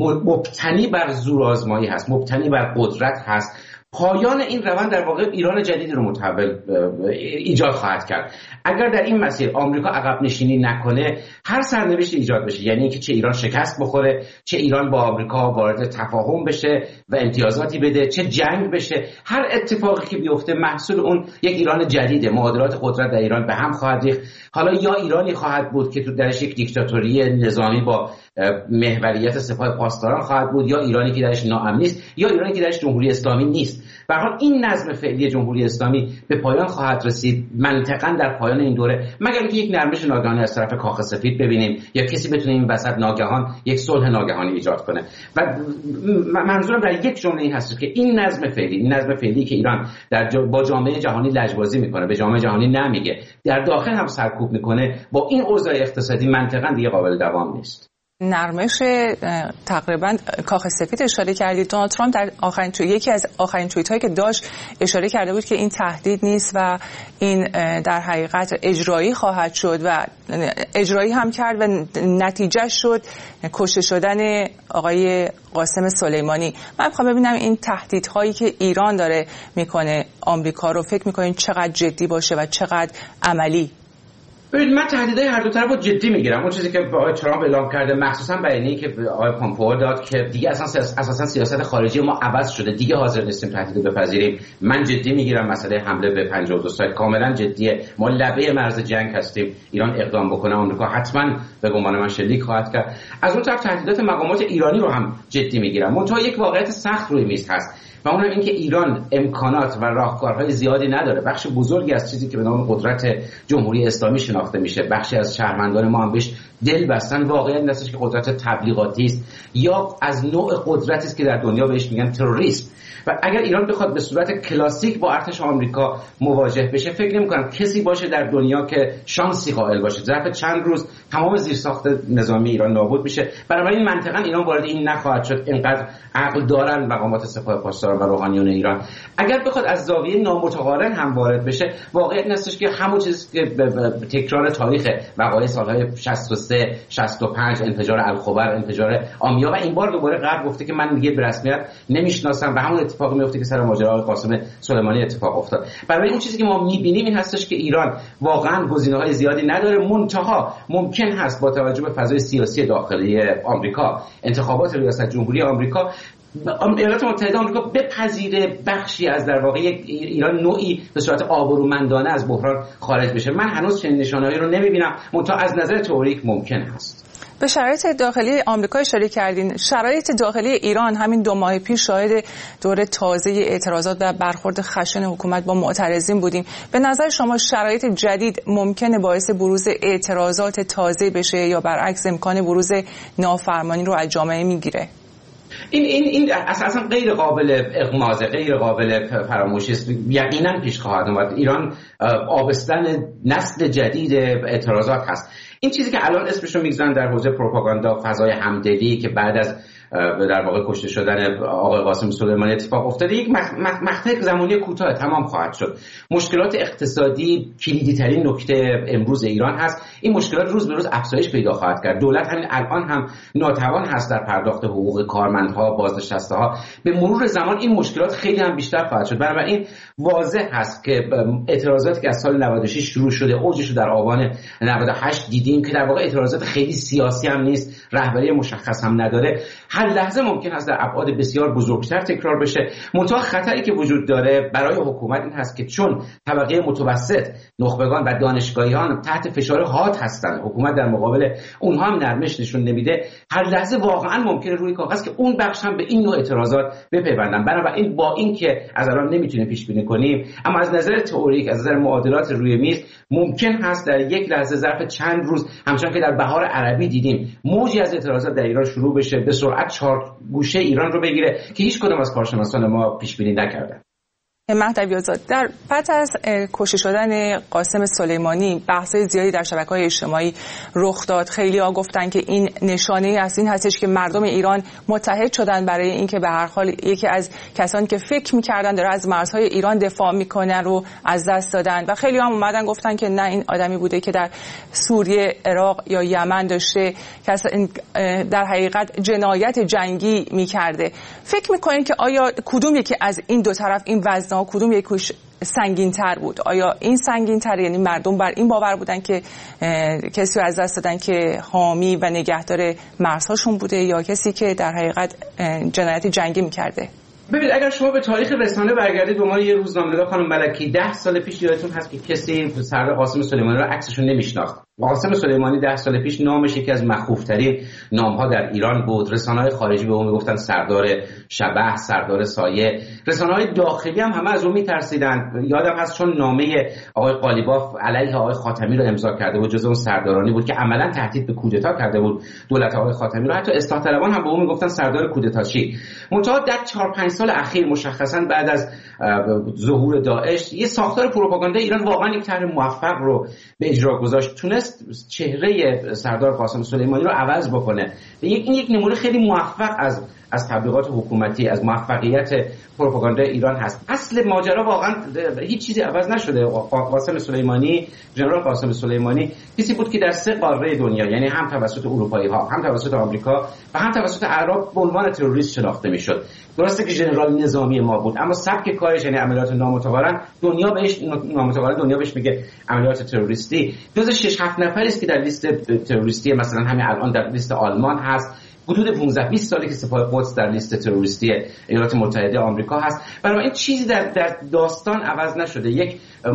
مبتنی بر زورآزمایی هست، مبتنی بر قدرت هست. پایان این روند در واقع ایران جدیدی رو متحول ایجاد خواهد کرد. اگر در این مسیر آمریکا عقب نشینی نکنه، هر سرنوشتی ایجاد بشه، یعنی اینکه چه ایران شکست بخوره، چه ایران با آمریکا وارد تفاهم بشه و امتیازاتی بده، چه جنگ بشه، هر اتفاقی که بیفته محصول اون یک ایران جدیده. معادلات قدرت در ایران به هم خواهد ریخت. حالا یا ایرانی خواهد بود که تو درش یک دیکتاتوری نظامی با محوریت سپاه پاسداران خواهد بود، یا ایرانی که درش ناامنی است، یا ایرانی که درش جمهوری اسلامی نیست. به هر حال این نظم فعلی جمهوری اسلامی به پایان خواهد رسید منطقاً در پایان این دوره، مگر اینکه یک نرمش ناگهانی از طرف کاخ سفید ببینیم یا کسی بتونه این وسط ناگهان یک صلح ناگهانی ایجاد کنه. و منظورم در یک جمله این هست که این نظم فعلی، این نظم فعلی که ایران در جا با جامعه جهانی لجبازی میکنه، به جامعه جهانی نمیگه، در داخل هم سرکوب میکنه، با این اوضاع اقتصادی منطقاً دیگه قابل دوام نیست. نرمش تقریبا کاخ سفید اشاره کردید. دونالد ترامپ در آخرین تو یکی از آخرین توییت هایی که داشت اشاره کرده بود که این تهدید نیست و این در حقیقت اجرایی خواهد شد و اجرایی هم کرد و نتیجه شد کشته شدن آقای قاسم سلیمانی. من میخوام ببینم این تهدیدهایی که ایران داره میکنه آمریکا رو، فکر میکنین چقدر جدی باشه و چقدر عملی؟ ببینید، من تهدیدهای هر دو طرف رو جدی میگیرم. اون چیزی که آقای ترامپ اعلام کرده، مخصوصا بیانیه‌ای که آقای پامپئو داد که دیگه اصلا اساسا سیاست خارجی ما عوض شده، دیگه حاضر نیستیم تهدید بپذیریم، من جدی میگیرم. مسئله حمله به پنجاه و دو سایت کاملا جدیه. ما لبه مرز جنگ هستیم. ایران اقدام بکنه، آمریکا حتما به گمان من شلیک خواهد کرد. از اون طرف تهدیدات مقامات ایرانی رو هم جدی میگیرم. منتها یک واقعیت سخت روی میز هست و اونم این که ایران امکانات و راهکارهای زیادی نداره. بخش بزرگی از چیزی که به نام قدرت جمهوری اسلامی شناخته میشه، بخشی از شهروندان ما هم بهش دل بستن. واقعیت هستش که قدرت تبلیغاتی است یا از نوع قدرتی است که در دنیا بهش میگن تروریسم. و اگر ایران بخواد به صورت کلاسیک با ارتش آمریکا مواجه بشه، فکر نمی‌کنم کسی باشه در دنیا که شانسی قائل باشه. ظرف چند روز تمام زیرساخت نظامی ایران نابود میشه. بنابراین منطقاً ایران وارد این نخواهد شد. اینقدر عقل دارن مقامات سپاه پاسداران و روحانیون ایران. اگر بخواد از زاویه نامتقارن هم وارد بشه، واقعیت هستش که همون چیزی که تکرار تکرار تاریخ وقایع سالهای شصت و سه شصت و پنج، انفجار الخبر، انفجار آمیا، و این بار دوباره غرب گفته که من دیگه به رسمیت نمیشناسم و همون اتفاقی میفته که سر ماجرای آقای قاسم سلیمانی اتفاق افتاد. برای اون چیزی که ما میبینیم این هستش که ایران واقعا گزینه‌های زیادی نداره، منتها ممکن هست با توجه به فضای سیاسی داخلی آمریکا، انتخابات ریاست جمهوری آمریکا، ایالات متحده آمریکا بپذیره بخشی از در واقع ایران نوعی به صورت آبرومندانه از بحران خارج بشه. من هنوز چنین نشانه‌ای رو نمیبینم، منتها از نظر تئوریک ممکن هست. به شرایط داخلی آمریکا اشاره کردین. شرایط داخلی ایران همین دو ماه پیش شاهد دور تازه اعتراضات و برخورد خشن حکومت با معترضین بودیم. به نظر شما شرایط جدید ممکنه باعث بروز اعتراضات تازه بشه یا برعکس امکان بروز نافرمانی رو از جامعه میگیره؟ این این این اساسا غیر قابل اغماضه، غیر قابل فراموشی است. یقینا پیش خواهد اومد. ایران آبستن نسل جدید اعتراضات هست. این چیزی که الان اسمش رو میگذارن در حوزه پروپاگاندا، فضای همدلی که بعد از در واقع کشته شدن آقای قاسم سلیمانی اتفاق افتاده، یک مقطع زمانی کوتاه تمام خواهد شد. مشکلات اقتصادی کلیدی ترین نکته امروز ایران هست. این مشکلات روز به روز افزایش پیدا خواهد کرد. دولت همین الان هم ناتوان هست در پرداخت حقوق کارمندها، بازنشسته ها. به مرور زمان این مشکلات خیلی هم بیشتر خواهد شد. بنابراین واضح هست که اعتراضاتی که از سال نود و شش شروع شده، اوجش رو در آبان نود و هشت دیدیم که در واقع اعتراضات خیلی سیاسی هم نیست، رهبری مشخص هم نداره، هر لحظه ممکن است در ابعاد بسیار بزرگتر تکرار بشه. منتها خطری که وجود داره برای حکومت این هست که چون طبقه متوسط، نخبگان و دانشگاهیان تحت فشار حاد هستند، حکومت در مقابل اونها هم نرمش نشون نمیده، هر لحظه واقعا ممکنه روی کاغذ که اون بخش هم به این نوع اعتراضات بپیوندن. بنابراین با این که از الان نمیتونیم پیش بینی کنیم، اما از نظر تئوریک، از نظر معادلات روی میز، ممکن هست در یک لحظه ظرف چند روز، همچنان که در بهار عربی دیدیم، موجی از اعتراضات در ایران شروع بشه، به سرعت چهار گوشه ایران رو بگیره که هیچ کدام از کارشناسان ما پیش بینی نکردن. مهدوی آزاد، در پس از کشته شدن قاسم سلیمانی بحث‌های زیادی در شبکه‌های اجتماعی رخ داد. خیلی‌ها گفتن که این نشانه‌ای از این هستش که مردم ایران متحد شدن برای اینکه به هر حال یکی از کسانی که فکر می‌کردن داره از مرزهای ایران دفاع می‌کنه رو از دست دادن و خیلی‌ها هم اومدن گفتن که نه، این آدمی بوده که در سوریه، عراق یا یمن داشته در حقیقت جنایت جنگی می‌کرده. فکر می‌کنید که آیا کدوم یکی از این دو طرف این وزن‌ها کدوم یکیش سنگین تر بود؟ آیا این سنگین تر، یعنی مردم بر این باور بودن که کسی رو از دست دادن که حامی و نگهدار مرزهاشون بوده یا کسی که در حقیقت جنایت جنگی میکرده؟ ببینید، اگر شما به تاریخ رسانه برگردید، به عنوان یه روزنامه‌نگار خانم ملکی، ده سال پیش یادتون هست که کسی سردار قاسم سلیمانی رو عکسش رو نمیشناخت. قاسم سلیمانی ده سال پیش نامش یکی از مخوف‌ترین نام‌ها در ایران بود. رسانه‌های خارجی به اون میگفتن سردار شبح، سردار سایه. رسانه‌های داخلی هم همه از اون میترسیدن. یادم هست چون نامه آقای قالیباف علیه آقای خاتمی رو امضا کرده بود، جزو اون سردارانی بود که عملاً تهدید به کودتا کرده بود دولت آقای خاتمی رو. حتی اصلاح طلبان هم به اون میگفتن سردار کودتاچی. منتها در چهار پنج سال اخیر، مشخصاً بعد از ظهور داعش، یه ساختار پروپاگاندا ایران واقعاً یک طرح موفق رو به اجرا گذاشت. تونست چهره سردار قاسم سلیمانی رو عوض بکنه. این یک نمونه خیلی موفق از از تبلیغات حکومتی، از موفقیت پروپاگاندا ایران هست. اصل ماجرا واقعا هیچ چیزی عوض نشده. قاسم سلیمانی، ژنرال قاسم سلیمانی کسی بود که در سه قاره دنیا، یعنی هم توسط اروپایی ها، هم توسط آمریکا و هم توسط عرب، به عنوان تروریست شناخته میشد. درسته که ژنرال نظامی ما بود، اما سبک کارش، یعنی عملیات نامتقارن، دنیا بهش نامتقارن دنیا بهش میگه عملیات تروریستی. جز شش هفت نفری است که در لیست تروریستی مثلا همین الان در لیست آلمان هست. حدود پانزده بیست سالی که سپاه قدس در لیست تروریستی ایالات متحده آمریکا هست. برای این چیزی در, در داستان عوض نشده. یک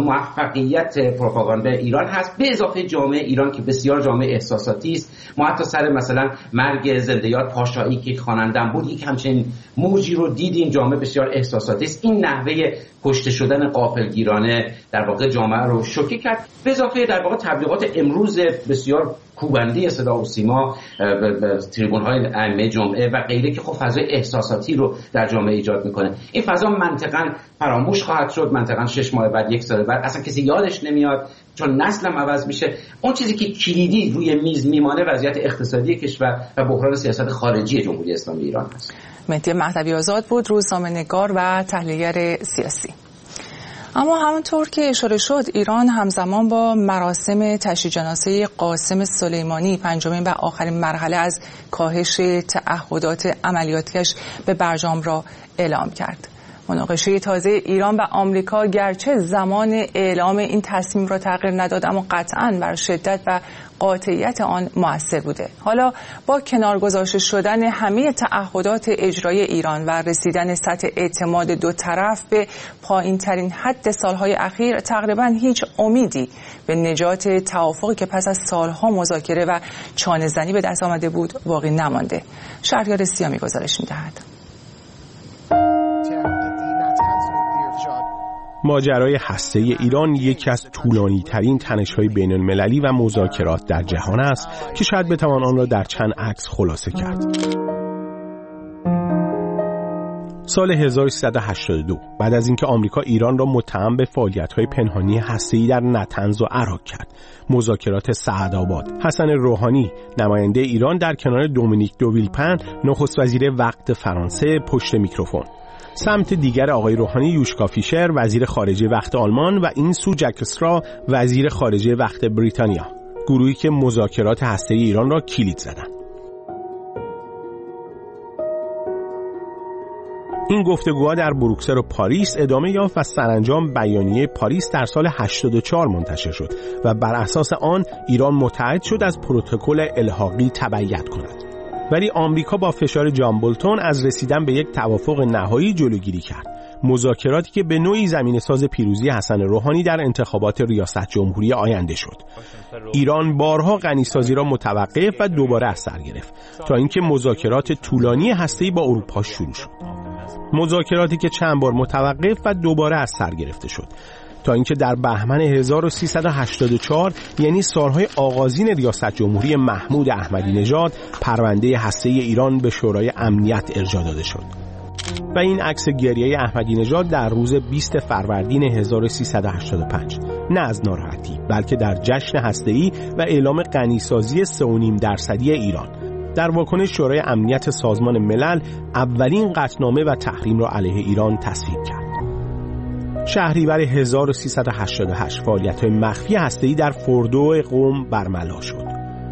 موفقیت پروپاگاندا ایران هست، به اضافه جامعه ایران که بسیار جامعه احساساتی است. ما حتی سر مثلا مرگ زنده یاد پاشایی که خواننده‌ام بود، یک همچین موجی رو دیدیم. جامعه بسیار احساساتی است. این نحوه کشته شدن غافلگیرانه در واقع جامعه رو شوکه کرد. به اضافه در واقع تبلیغات امروز بسیار کوبنده صدا و سیما، تریبون‌های ائمه جمعه و غیره که خب فضای احساساتی رو در جامعه ایجاد میکنه. این فضا منطقاً فراموش خواهد شد. منطقاً شش ماه بعد، یک سال بعد اصلا کسی یادش نمیاد، چون نسل هم عوض میشه. اون چیزی که کلیدی روی میز میمانه وضعیت اقتصادی کشور و بحران سیاست خارجی جمهوری اسلامی ایران هست. مهدی مهدوی آزاد بود، روزنامه‌نگار و تحلیلگر سیاسی. اما همونطور که اشاره شد ایران همزمان با مراسم تشییع جنازه قاسم سلیمانی پنجمین و آخرین مرحله از کاهش تعهدات عملیاتیش به برجام را اعلام کرد. مناقشه تازه ایران و آمریکا گرچه زمان اعلام این تصمیم را تغییر نداد اما قطعاً بر شدت و قاطعیت آن مؤثر بوده. حالا با کنار گذاشته شدن همه تعهدات اجرایی ایران و رسیدن سطح اعتماد دو طرف به پایین ترین حد سالهای اخیر تقریباً هیچ امیدی به نجات توافقی که پس از سالها مذاکره و چانه زنی به دست آمده بود باقی نمانده. شهریار سیامی گزارش می‌دهد. ماجرای هسته ایران یکی از طولانی ترین تنش‌های بین المللی و مذاکرات در جهان است که شاید بتوان آن را در چند عکس خلاصه کرد. سال هزار و سیصد و هشتاد و دو بعد از اینکه آمریکا ایران را متهم به فعالیت‌های پنهانی هسته‌ای در نطنز و عراق کرد، مذاکرات سعدآباد، حسن روحانی نماینده ایران در کنار دومینیک دو ویلپن نخست وزیر وقت فرانسه پشت میکروفون، سمت دیگر آقای روحانی یوشکا فیشر وزیر خارجه وقت آلمان و این سو جک استرا وزیر خارجه وقت بریتانیا، گروهی که مذاکرات هسته‌ای ایران را کلید زدند. این گفتگوها در بروکسل و پاریس ادامه یافت و سرانجام بیانیه پاریس در سال هشتاد و چهار منتشر شد و بر اساس آن ایران متعهد شد از پروتکل الحاقی تبعیت کند. ولی آمریکا با فشار جان بولتون از رسیدن به یک توافق نهایی جلوگیری کرد. مذاکراتی که به نوعی زمینه‌ساز پیروزی حسن روحانی در انتخابات ریاست جمهوری آینده شد. ایران بارها غنیسازی را متوقف و دوباره از سر گرفت تا اینکه مذاکرات طولانی هسته‌ای با اروپا شروع شد. مذاکراتی که چند بار متوقف و دوباره از سر گرفته شد تا اینکه در بهمن هزار و سیصد و هشتاد و چهار یعنی سالهای آغازین ریاست جمهوری محمود احمدی نژاد پرونده هسته‌ای ایران به شورای امنیت ارجاع داده شد. و این عکس گریه احمدی نژاد در روز بیست فروردین هزار و سیصد و هشتاد و پنج نه از ناراحتی بلکه در جشن هسته‌ای و اعلام غنیسازی سه و نیم درصدی ایران در واکنش شورای امنیت سازمان ملل اولین قطعنامه و تحریم را علیه ایران تصویب کرد. شهریور هزار و سیصد و هشتاد و هشت فعالیت‌های مخفی هسته‌ای در فوردو قم برملا شد.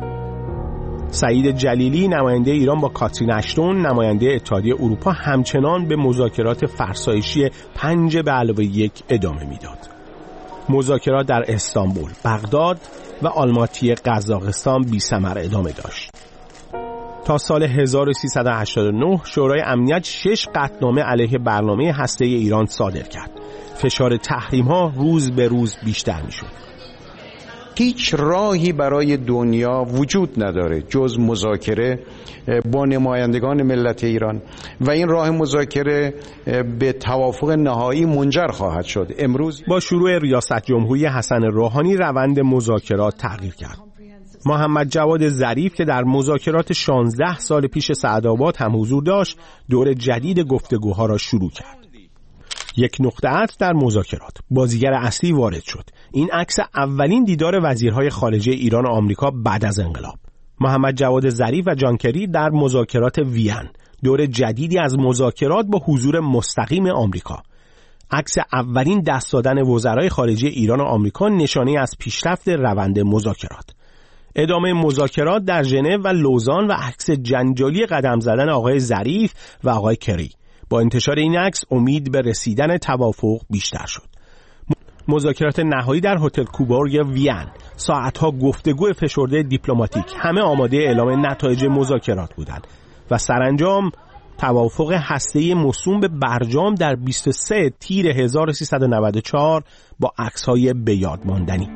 سعید جلیلی نماینده ایران با کاترین اشتون نماینده اتحادیه اروپا همچنان به مذاکرات فرسایشی پنج به علاوه یک ادامه میداد. مذاکرات در استانبول، بغداد و آلماتی قزاقستان بی ثمر ادامه داشت. تا سال هزار و سیصد و هشتاد و نه شورای امنیت شش قطعنامه علیه برنامه هسته‌ای ایران صادر کرد. فشار تحریم‌ها روز به روز بیشتر می‌شد. هیچ راهی برای دنیا وجود نداره جز مذاکره با نمایندگان ملت ایران و این راه مذاکره به توافق نهایی منجر خواهد شد. امروز با شروع ریاست جمهوری حسن روحانی روند مذاکرات تغییر کرد. محمد جواد ظریف که در مذاکرات شانزده سال پیش سعدآباد هم حضور داشت دور جدید گفتگوها را شروع کرد. یک نقطه عطف در مذاکرات، بازیگر اصلی وارد شد. این عکس اولین دیدار وزیرهای خارجه ایران و آمریکا بعد از انقلاب. محمد جواد ظریف و جان کری در مذاکرات وین، دور جدیدی از مذاکرات با حضور مستقیم آمریکا. عکس اولین دست دادن وزرای خارجه ایران و آمریکا نشانه از پیشرفت روند مذاکرات. ادامه مذاکرات در ژنو و لوزان و عکس جنجالی قدم زدن آقای ظریف و آقای کری. با انتشار این عکس امید به رسیدن توافق بیشتر شد. مذاکرات نهایی در هتل کوبورگ وین، ساعتها گفتگو فشرده دیپلماتیک، همه آماده اعلام نتایج مذاکرات بودند و سرانجام توافق هسته‌ای موسوم به برجام در بیست و سه تیر هزار و سیصد و نود و چهار با عکس‌های به یاد ماندنی.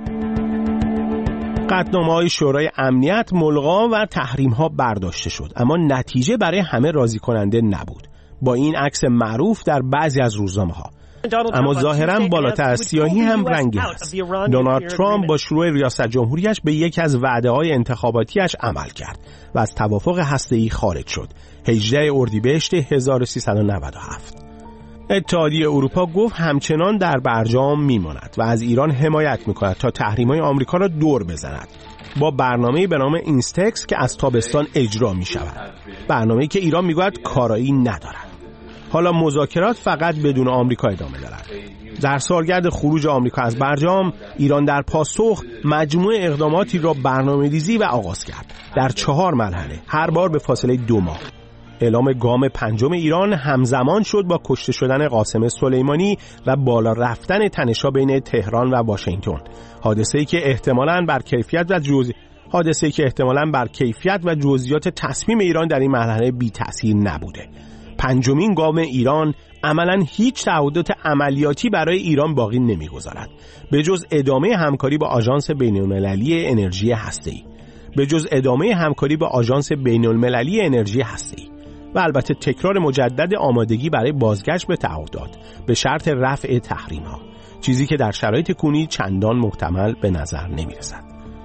قطعنامه‌های شورای امنیت ملغا و تحریم‌ها برداشته شد، اما نتیجه برای همه راضی کننده نبود. با این عکس معروف در بعضی از روزنامه‌ها. اما ظاهراً بالاتر از سیاهی هم رنگی است. دونالد ترامپ با شروع ریاست جمهوریش به یکی از وعده‌های انتخاباتیش عمل کرد و از توافق هسته‌ای خارج شد. هجدهم اردیبهشت هزار و سیصد و نود و هفت. اتحادیه اروپا گفت همچنان در برجام میماند و از ایران حمایت میکند تا تحریم‌های آمریکا را دور بزند. با برنامه‌ای به نام اینستکس که از تابستان اجرا می‌شود. برنامه‌ای که ایران میگوید کارایی ندارد. حالا مذاکرات فقط بدون آمریکا ادامه دارد. در سالگرد خروج آمریکا از برجام، ایران در پاسخ مجموعه اقداماتی را برنامه‌ریزی و آغاز کرد در چهار مرحله، هر بار به فاصله دو ماه. اعلام گام پنجم ایران همزمان شد با کشته شدن قاسم سلیمانی و بالا رفتن تنش‌ها بین تهران و واشنگتن، حادثه‌ای که احتمالاً بر کیفیت و جزئی حادثه‌ای که احتمالاً بر کیفیت و جزئیات تصمیم ایران در این مرحله بی تأثیر نبوده. پنجمین گام ایران عملاً هیچ تعهدات عملیاتی برای ایران باقی نمی‌گذارد، به جز ادامه همکاری با آژانس بین‌المللی انرژی هسته‌ای، به جز ادامه همکاری با آژانس بین‌المللی انرژی هسته‌ای و البته تکرار مجدد آمادگی برای بازگشت به تعهدات به شرط رفع تحریم‌ها، چیزی که در شرایط کنونی چندان محتمل به نظر نمی‌رسد.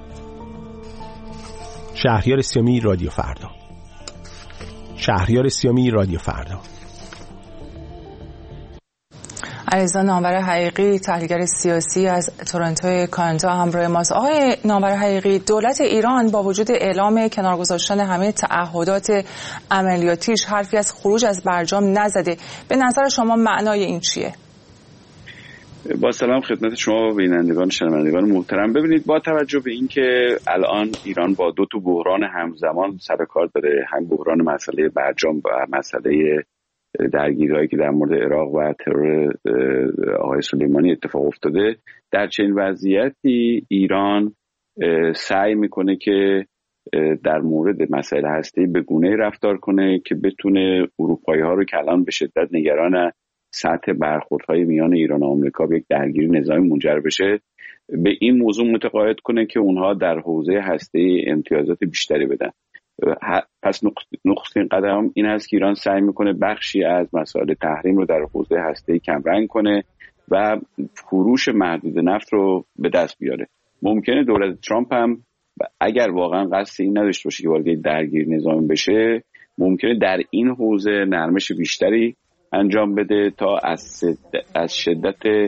شهریار سیامی، رادیو فردا. شهریار سیامی، رادیو فردا. علیرضا نامور حقیقی، تحلیلگر سیاسی از تورنتو کانادا همراه ماست. آقای نامور حقیقی، دولت ایران با وجود اعلام کنار گذاشتن همه تعهدات عملیاتیش حرفی از خروج از برجام نزده. به نظر شما معنای این چیه؟ با سلام خدمت شما و بینندگان شنوندگان محترم. ببینید، با توجه به اینکه الان ایران با دو تا بحران همزمان سر کار داره، هم بحران مسئله برجام و مسئله درگیری‌هایی که در مورد عراق و ترور آقای سلیمانی اتفاق افتاده، در چنین وضعیتی ایران سعی میکنه که در مورد مسائل هسته‌ای به گونه‌ای رفتار کنه که بتونه اروپایی‌ها رو که الان به شدت نگران سطح برخوردهای میان ایران و آمریکا به یک درگیری نظامی منجر بشه، به این موضوع متقاعد کنه که اونها در حوزه هسته‌ای امتیازات بیشتری بدن. پس نخستین قدم این هست که ایران سعی میکنه بخشی از مسائل تحریم رو در حوزه هسته‌ای کمرنگ کنه و فروش محدود نفت رو به دست بیاره. ممکنه دولت ترامپ هم اگر واقعا قصد این نداشته باشه که وارد درگیری نظامی بشه، ممکنه در این حوزه نرمش بیشتری انجام بده تا از از شدت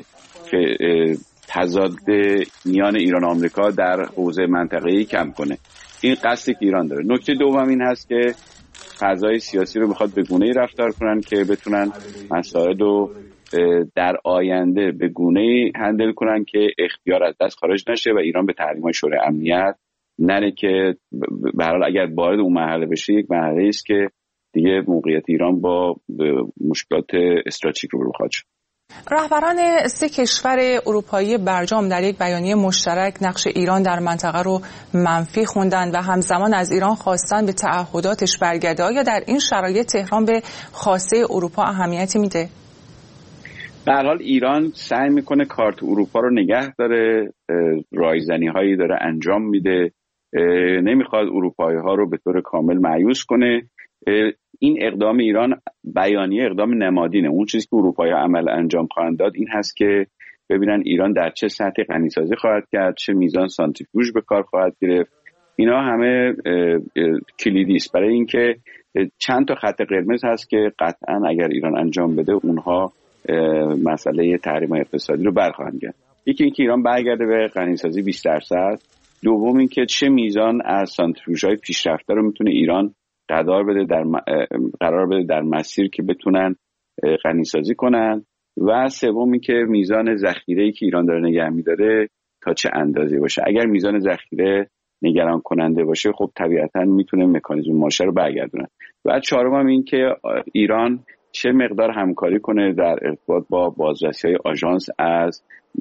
تضاد میان ایران و آمریکا در حوزه منطقه‌ای کم کنه. این قصدی که ایران داره. نکته دوم این هست که فضای سیاسی رو میخواد به گونه‌ای رفتار کنن که بتونن مسائل رو در آینده به گونه‌ای هندل کنن که اختیار از دست خارج نشه و ایران به تحریم‌های شورای امنیت نره که به هر حال اگر وارد اون مرحله بشه، یک مرحله است که دیگه موقعیت ایران با مشکلات استراتژیک رو خواهد شد. رهبران سه کشور اروپایی برجام در یک بیانیه مشترک نقش ایران در منطقه رو منفی خوندن و همزمان از ایران خواستن به تعهداتش برگرده. آیا در این شرایط تهران به خواسته اروپا اهمیتی میده؟ به هر حال ایران سعی میکنه کارت اروپا رو نگه داره، رایزنی هایی داره انجام میده، نمیخواد اروپایی ها رو به طور کامل مایوس کنه. این اقدام ایران بیانیه اقدام نمادینه. اون چیزی که اروپایی ها عمل انجام خواهند داد این هست که ببینن ایران در چه سطح غنیسازی خواهد کرد، چه میزان سانتریفیوژ به کار خواهد گرفت. اینا همه کلیدی است برای اینکه چند تا خط قرمز هست که قطعا اگر ایران انجام بده اونها مسئله تحریم اقتصادی رو برخواهند گرفت. یکی اینکه ایران برگرده به غنیسازی بیست درصد، دوم اینکه چه میزان از سانتریفیوژهای پیشرفته رو میتونه ایران قرار بده در م... قرار بده در مسیر که بتونن غنیسازی کنن، و سوم اینکه میزان ذخیره‌ای که ایران داره نگه می‌داره تا چه اندازه باشه. اگر میزان ذخیره نگران کننده باشه، خب طبیعتاً میتونه مکانیزم ماشه رو برگردونه. و چهارم هم این که ایران چه مقدار همکاری کنه در ارتباط با بازرسی‌های آژانس از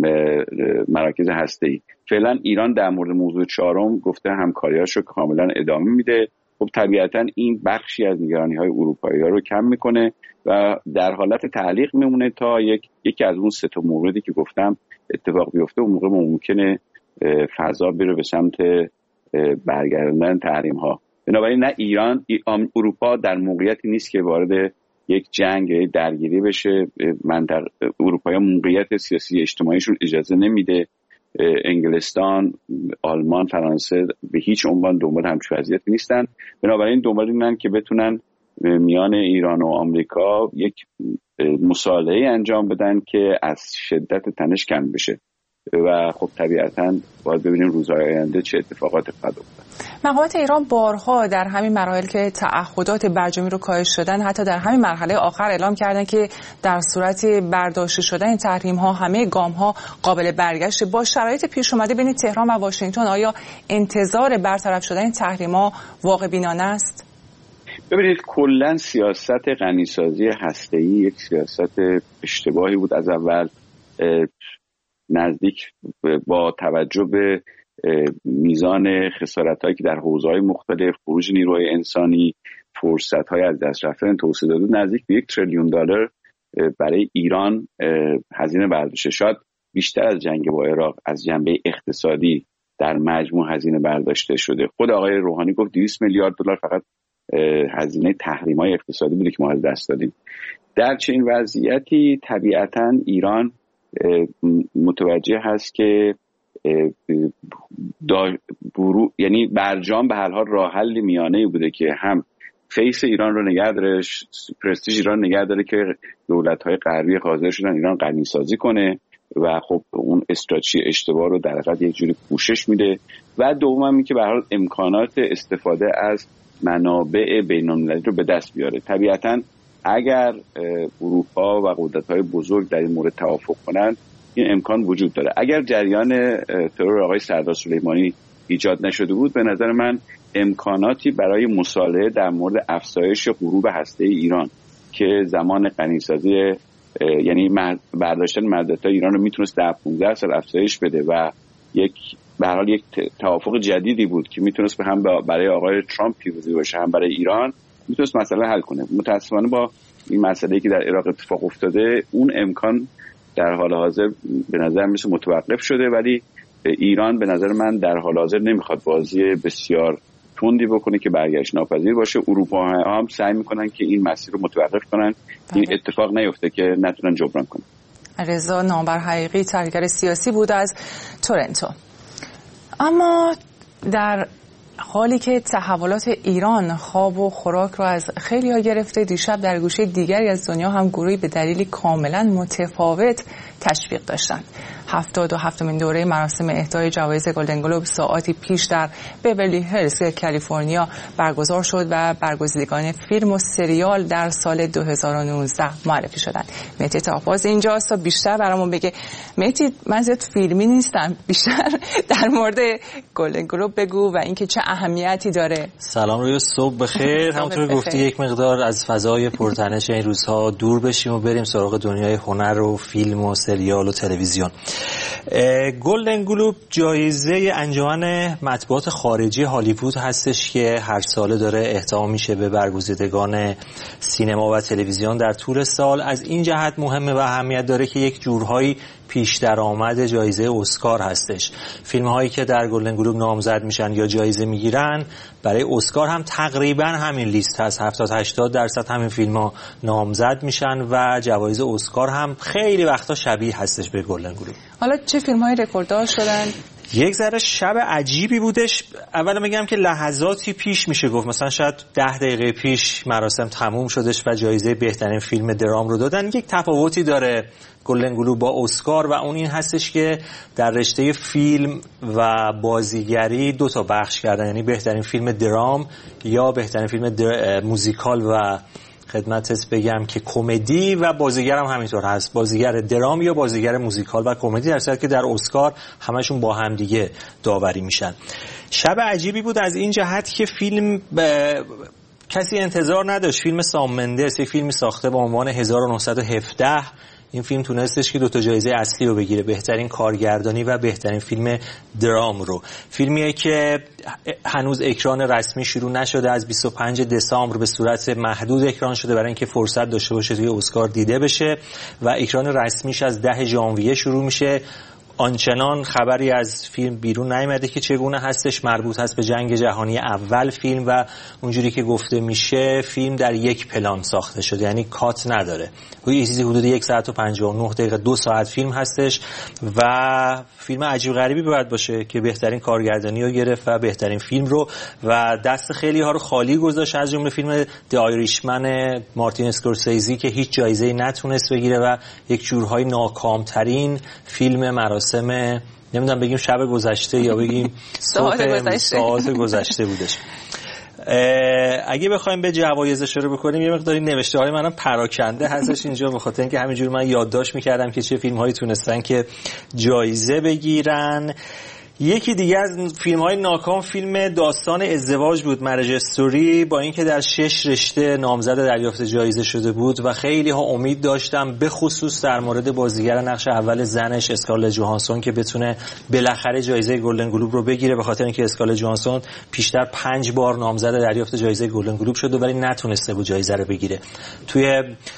مراکز هسته‌ای. فعلا ایران در مورد موضوع چهارم گفته همکاریاشو کاملا ادامه میده. خب طبیعتاً این بخشی از نگرانی‌های اروپایی‌ها رو کم میکنه و در حالت تعلیق میمونه تا یک یکی از اون سه تا موردی که گفتم اتفاق بیفته. اون موقع ممکنه فضا بره به سمت برگردوندن تحریم‌ها. بنابراین نه ایران اروپا در موقعیتی نیست که وارد یک جنگ یا درگیری بشه. منطقه اروپایی موقعیت سیاسی اجتماعیشون اجازه نمیده. انگلستان، آلمان، فرانسه به هیچ عنوان دنبال همچین وضعیتی نیستن. بنابراین دنبال اینن که بتونن میان ایران و آمریکا یک مصالحه انجام بدن که از شدت تنش کم بشه. و خب طبیعتاً باید ببینیم روزهای آینده چه اتفاقات خواهد افتاد. مقامات ایران بارها در همین مراحل که تعهدات برجامی رو کاهش شدن، حتی در همین مرحله آخر اعلام کردن که در صورت برداشته شدن این تحریم ها همه گام ها قابل برگشت. با شرایط پیش اومده بین تهران و واشنگتن، آیا انتظار برطرف شدن این تحریم ها واقع بینانه است؟ ببینید کلا سیاست غنیسازی هسته‌ای یک سیاست اشتباهی بود از اول. نزدیک با توجه به میزان خسارت‌هایی که در حوزه‌های مختلف، خروج نیروهای انسانی، فرصت‌های از دست رفتن توسعه داده، نزدیک به یک تریلیون دلار برای ایران هزینه برداشته. شاید بیشتر از جنگ با عراق از جنبه اقتصادی در مجموع هزینه برداشته شده. خود آقای روحانی گفت دویست میلیارد دلار فقط هزینه تحریم‌های اقتصادی بوده که ما از دست دادیم. در چنین وضعیتی طبیعتاً ایران متوجه هست که برو... یعنی برجام به هر حال راه حل میانه‌ای بوده که هم فیس ایران رو نگه داره، پرستیژ ایران نگه داره که دولت‌های غربی حاضر شدن ایران غنی‌سازی کنه و خب اون استراتژی اشتباه رو در حقیقت یک جوری پوشش میده. و دوم این که به هر حال امکانات استفاده از منابع بین‌المللی رو به دست بیاره. طبیعتاً اگر اروپا و قدرت‌های بزرگ در این مورد توافق کنند این امکان وجود داره. اگر جریان ترور آقای سردار سلیمانی ایجاد نشده بود، به نظر من امکاناتی برای مصالحه در مورد افزایش غروب هسته ایران که زمان غنی‌سازی یعنی برداشتن مدت‌های ایران رو میتونست در پانزده سال افزایش بده و یک به هر حال یک توافق جدیدی بود که میتونست به هم برای آقای ترامپ پیروزی باشه هم برای ایران، میتونست مسئله حل کنه. متاسفانه با این مسئله‌ای که در عراق اتفاق افتاده اون امکان در حال حاضر به نظر میشه متوقف شده، ولی ایران به نظر من در حال حاضر نمیخواد بازی بسیار تندی بکنه که برگشت ناپذیر باشه. اروپا هم سعی میکنن که این مسیر رو متوقف کنن، این اتفاق نیفته که نتونن جبران کنن. رضا نامور حقیقی تحلیلگر سیاسی بود از تورنتو. اما در حالی که تحولات ایران خواب و خوراک رو از خیلی ها گرفته، دیشب در گوشه دیگری از دنیا هم گروهی به دلیلی کاملا متفاوت تشویق داشتند. هفتاد و هفتمین دوره مراسم اهدای جوایز گلدن گلوب ساعتی پیش در بیورلی هیلز کالیفرنیا برگزار شد و برگزیدگان فیلم و سریال در سال دو هزار و نوزده معرفی شدند. مهدی تاپاز اینجاست تا بیشتر برامون بگه. مهدی، من زیاد فیلمی نیستم، بیشتر در مورد گلدن گلوب بگو و اینکه چه اهمیتی داره. سلام روی صبح بخیر. همونطور گفتی یک مقدار از فضای پرتنش این روزها دور بشیم و بریم سراغ دنیای هنر و فیلم و سریال و تلویزیون. گلدن گلوب جایزه انجمن مطبوعات خارجی هالیوود هستش که هر ساله داره اهدا میشه به برگزیدگان سینما و تلویزیون در طول سال. از این جهت مهمه و اهمیت داره که یک جورهایی پیش درآمد جایزه اسکار هستش. فیلم هایی که در گلدن گلوب نامزد میشن یا جایزه میگیرن برای اسکار هم تقریبا همین لیست هست، هفتاد هشتاد درصد همین فیلم ها نامزد میشن و جوایز اسکار هم خیلی وقتا شبیه هستش به گلدن گلوب. حالا چه فیلم های رکورددار شدن؟ یک ذره شب عجیبی بودش. اولا میگم که لحظاتی پیش میشه گفت، مثلا شاید ده دقیقه پیش مراسم تموم شدش و جایزه بهترین فیلم درام رو دادن. یک تفاوتی داره گلدن گلوب با اسکار و اون این هستش که در رشته فیلم و بازیگری دو تا بخش کردن، یعنی بهترین فیلم درام یا بهترین فیلم موزیکال و خدمتت بگم که کمدی، و بازیگر هم همینطور هست، بازیگر درام یا بازیگر موزیکال و کمدی، در صورتی که در اسکار همشون با هم دیگه داوری میشن. شب عجیبی بود از این جهت که فیلم ب... کسی انتظار نداشت. فیلم سام مندس، یک فیلمی ساخته با عنوان هزار و نهصد و هفده، این فیلم تونستش که دو تا جایزه اصلی رو بگیره، بهترین کارگردانی و بهترین فیلم درام رو. فیلمیه که هنوز اکران رسمی شروع نشده، از بیست و پنجم دسامبر به صورت محدود اکران شده برای اینکه فرصت داشته باشه توی اسکار دیده بشه و اکران رسمیش از ده ژانویه شروع میشه. آنچنان خبری از فیلم بیرون نیامده که چگونه هستش، مربوط هست به جنگ جهانی اول فیلم و اونجوری که گفته میشه فیلم در یک پلان ساخته شده، یعنی کات نداره. یه چیزی حدود یک ساعت و پنجاه و نه دقیقه، دو ساعت فیلم هستش و فیلم عجیب غریبی باید باشه که بهترین کارگردانی رو گرفت و بهترین فیلم رو و دست خیلی ها رو خالی گذاشت، از جمله فیلم دی آیریشمن مارتین اسکورسیزی که هیچ جایزه‌ای نتونست بگیره و یک جورهای ناکامترین فیلم مراسم مراسم نمیدونم بگیم شب گذشته یا بگیم ساعت گذشته بودش. اگه بخوایم به جوایز اشاره بکنیم یه مقداری نوشته های منم پراکنده هستش اینجا، به خاطر اینکه همینجوری من یادداشت میکردم که چه فیلم هایی تونستن که جایزه بگیرن. یکی دیگه از فیلم های ناکام فیلم داستان ازدواج بود، مرج استوری، با اینکه در شش رشته نامزد دریافت جایزه شده بود و خیلی ها امید داشتم به خصوص در مورد بازیگر نقش اول زنش اسکارلت جوهانسون که بتونه بالاخره جایزه گلدن گلوب رو بگیره، به خاطر اینکه اسکارلت جوهانسون پیشتر پنج بار نامزد دریافت جایزه گلدن گلوب شده ولی نتونسته بود جایزه رو بگیره. توی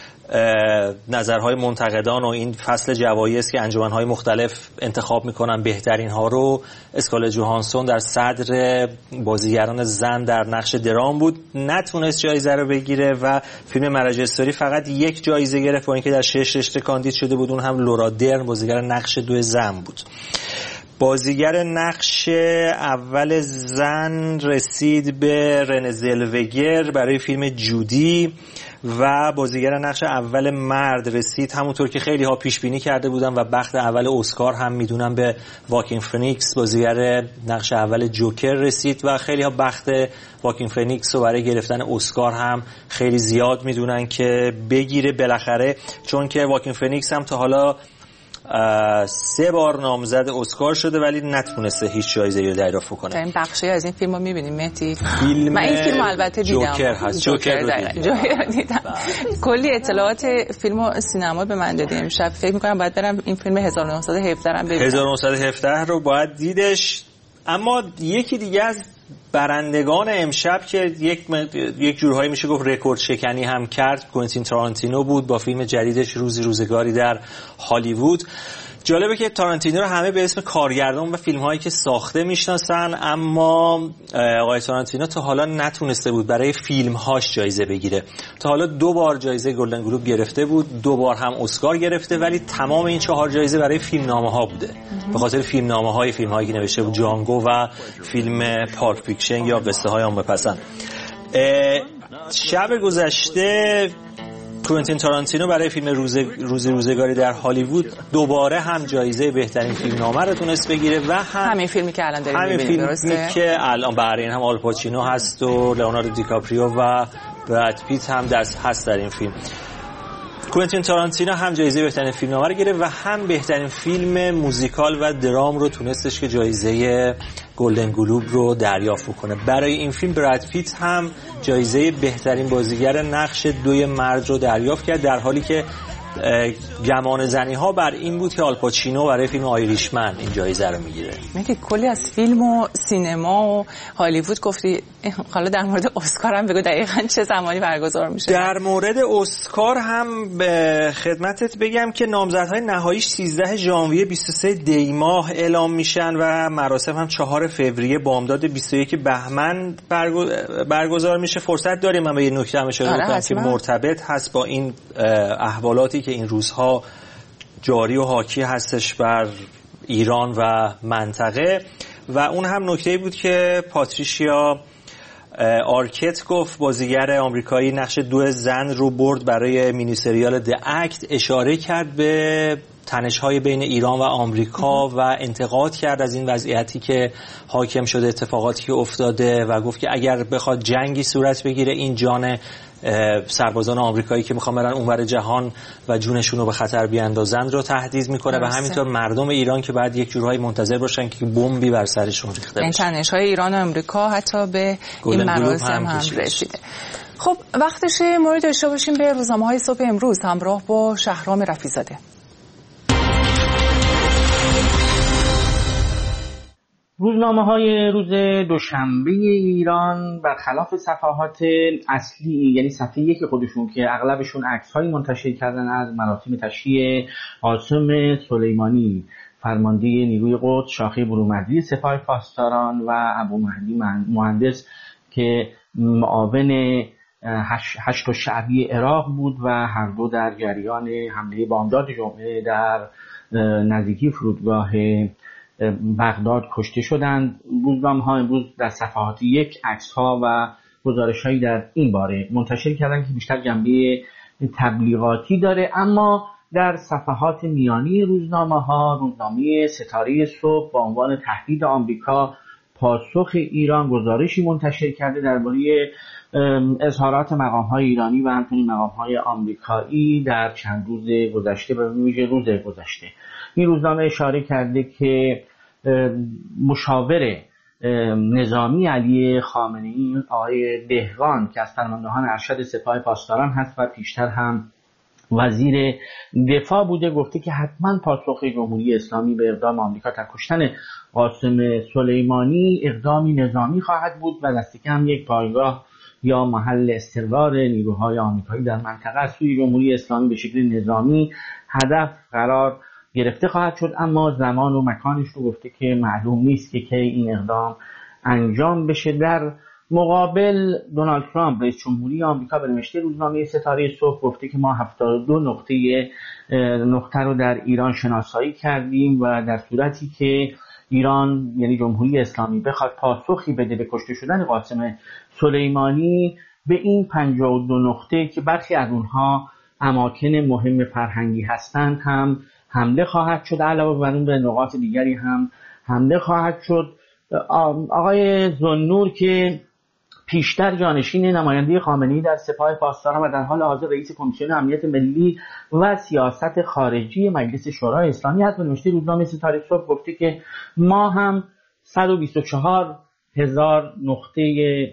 نظرهای منتقدان و این فصل جوایز که انجمن‌های مختلف انتخاب میکنن بهترین ها رو، اسکارلت جوهانسون در صدر بازیگران زن در نقش درام بود، نتونست جایزه رو بگیره و فیلم مرج استوری فقط یک جایزه گرفت با اینکه در شش رشته کاندید شده بود، اون هم لورا درن بازیگر نقش دو زن بود. بازیگر نقش اول زن رسید به رنه زلوگر برای فیلم جودی و بازیگر نقش اول مرد رسید همونطور که خیلی ها پیش بینی کرده بودن و بخت اول اسکار هم میدونم به واکین فنیکس بازیگر نقش اول جوکر رسید و خیلی ها بخت واکین فنیکس رو برای گرفتن اسکار هم خیلی زیاد میدونن که بگیره بالاخره، چون که واکین فنیکس هم تا حالا سه بار نامزد اسکار شده ولی نتونسته هیچ جایزه‌ای رو دریافت کنه. این بخشی از این فیلمو می‌بینیم مهدی؟ فیلم من این فیلمو البته دیدم. جوکر هست. جوکر رو دیدم. جوکر دیدم. کلی اطلاعات فیلمو سینما به من دادی امشب. فکر می‌کنم باید برم این فیلم هزار و نهصد و هفده رو ببینم. هزار و نهصد و هفده رو باید دیدش. اما یکی دیگه از برندگان امشب که یک یک جورهایی میشه گفت رکورد شکنی هم کرد کوئنتین تارانتینو بود با فیلم جدیدش روزی روزگاری در هالیوود. جالبه که تارانتینو رو همه به اسم کارگردان و فیلم‌هایی که ساخته میشناسن، اما آقای تارانتینو تا حالا نتونسته بود برای فیلم‌هاش جایزه بگیره. تا حالا دو بار جایزه گلدن گلوب گرفته بود، دو بار هم اسکار گرفته، ولی تمام این چهار جایزه برای فیلمنامه‌ها بوده. به خاطر فیلمنامه‌های فیلم‌هایی که نوشته بود، جانگو و فیلم پالپ فیکشن یا قصه‌های عامه‌پسند. شب گذشته کوئنتین تارانتینو برای فیلم روز روزی روزگاری در هالیوود دوباره هم جایزه بهترین فیلمنامه رو تونست بگیره و هم همین فیلمی که الان داریم می‌بینیم، همین فیلمی که الان برای این هم آل پاچینو هست و لئوناردو دیکاپریو و براد پیت هم دست هست در این فیلم. کوئنتین تارانتینو هم جایزه بهترین فیلمنامه رو گرفت و هم بهترین فیلم موزیکال و درام رو تونستش که جایزه گلدن گلوب رو دریافت کنه. برای این فیلم براد پیت هم جایزه بهترین بازیگر نقش دوی مرد رو دریافت کرد، در حالی که گمان زنی ها بر این بود که آلپاچینو برای فیلم آیریشمن این جایزه رو میگیره. میگه کلی از فیلم و سینما و هالیوود گفتی، حالا در مورد اسکار هم بگو دقیقاً چه زمانی برگزار میشه؟ در مورد اسکار هم به خدمتت بگم که نامزدهای نهاییش سیزده ژانویه بیست و سه دی ماه اعلام میشن و مراسم هم چهار فوریه بامداد بیست و یک بهمن برگزار میشه. فرصت داریم من به یه نکته هم اشاره کنم که مرتبط هست با این احوالاتی که این روزها جاری و حاکی هستش بر ایران و منطقه، و اون هم نکته‌ای بود که پاتریشیا آرکت گفت، بازیگر آمریکایی نقش دو زن رو برد برای مینی سریال د اکت، اشاره کرد به تنش‌های بین ایران و آمریکا و انتقاد کرد از این وضعیتی که حاکم شده، اتفاقاتی که افتاده، و گفت که اگر بخواد جنگی صورت بگیره این جان سربازان آمریکایی که میخوان برن اونور جهان و جونشون رو به خطر بیاندازند رو تهدید میکنه و همینطور مردم ایران که بعد یک جورهای منتظر باشن که بمبی بر سرشون ریخته بشه. این تنش‌های ایران و آمریکا حتی به این مراسم هم, هم رسیده. خب وقتشه ما داشته باشیم به روزنامه‌های صبح امروز همراه با شهرام رفیع‌زاده. روزنامه‌های روز دوشنبه ایران برخلاف صفحات اصلی، یعنی صفحه یک خودشون که اغلبشون عکس‌های منتشر کردن از مراسم تشییع قاسم سلیمانی فرمانده نیروی قدس، شاخه برومردی سپاه پاسداران و ابو مهدی مهندس که معاون هشت شعبی عراق بود و هر دو در جریان حمله بامداد جمعه در نزدیکی فرودگاه بغداد کشته شدند. روزنامه‌ها امروز در صفحات یک عکس‌ها و گزارش‌هایی در این باره منتشر کردن که بیشتر جنبه تبلیغاتی داره، اما در صفحات میانی روزنامه ها، روزنامه ستاره صبح با عنوان تهدید آمریکا پاسخ ایران گزارشی منتشر کرده درباره اظهارات مقام‌های ایرانی و همچنین مقام‌های آمریکایی در چند روز گذشته و ویژه روز گذشته. این روزنامه اشاره کرده که مشاور نظامی علی خامنه‌ای آقای دهقان که از فرماندهان ارشد سپاه پاسداران هست و پیشتر هم وزیر دفاع بوده، گفته که حتما پاسخ جمهوری اسلامی به اقدام آمریکا در کشتن قاسم سلیمانی اقدامی نظامی خواهد بود و دست کم یک پایگاه یا محل استقرار نیروهای آمریکایی در منطقه از سوی جمهوری اسلامی به شکل نظامی هدف قرار گرفته خواهد شد. اما زمان و مکانش رو گفته که معلوم نیست که کی این اقدام انجام بشه. در مقابل دونالد ترامپ رئیس جمهوری آمریکا به نوشته روزنامه ستاره صبح گفته که ما هفتاد و دو نقطه نقطه رو در ایران شناسایی کردیم و در صورتی که ایران یعنی جمهوری اسلامی بخواد پاسخی بده به کشته شدن قاسم سلیمانی به این پنجاه و دو نقطه که برخی از اونها اماکن مهم فرهنگی هستند هم حمله خواهد شد، علاوه بر اون به نقاط دیگری هم حمله خواهد شد. آقای ذوالنور که پیشتر جانشین نماینده خامنه‌ای در سپاه پاسداران و در حال حاضر رئیس کمیسیون امنیت ملی و سیاست خارجی مجلس شورای اسلامی هست، به نوشته روزنامه ستاره صبح گفته که ما هم صد و بیست و چهار هزار نقطه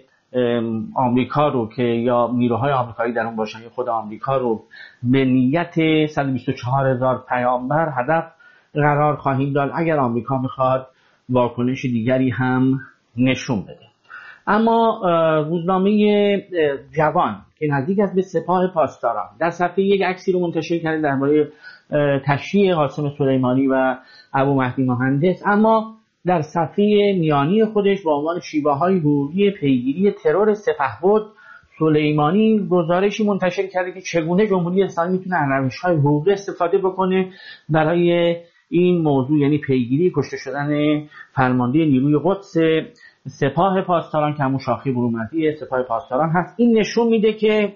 آمریکا رو که یا نیروهای آمریکایی در اون باشن یا خود آمریکا رو به نیت صد و بیست و چهار هزار پیامبر هدف قرار خواهیم داد اگر آمریکا میخواد واکنش دیگری هم نشون بده. اما روزنامه جوان که نزدیک است به سپاه پاسداران در صفحه یک عکسی رو منتشر کرده درباره تشییع قاسم سلیمانی و ابو مهدی مهندس، اما در صفحه میانی خودش با عنوان شیوه‌های حقوقی پیگیری ترور سپهبد سلیمانی گزارشی منتشر کرده که چگونه جمهوری اسلامی میتونه از روش‌های حقوقی استفاده بکنه برای این موضوع، یعنی پیگیری کشته شدن فرمانده نیروی قدس سپاه پاسداران که همون شاخه برومردی سپاه پاسداران هست. این نشون میده که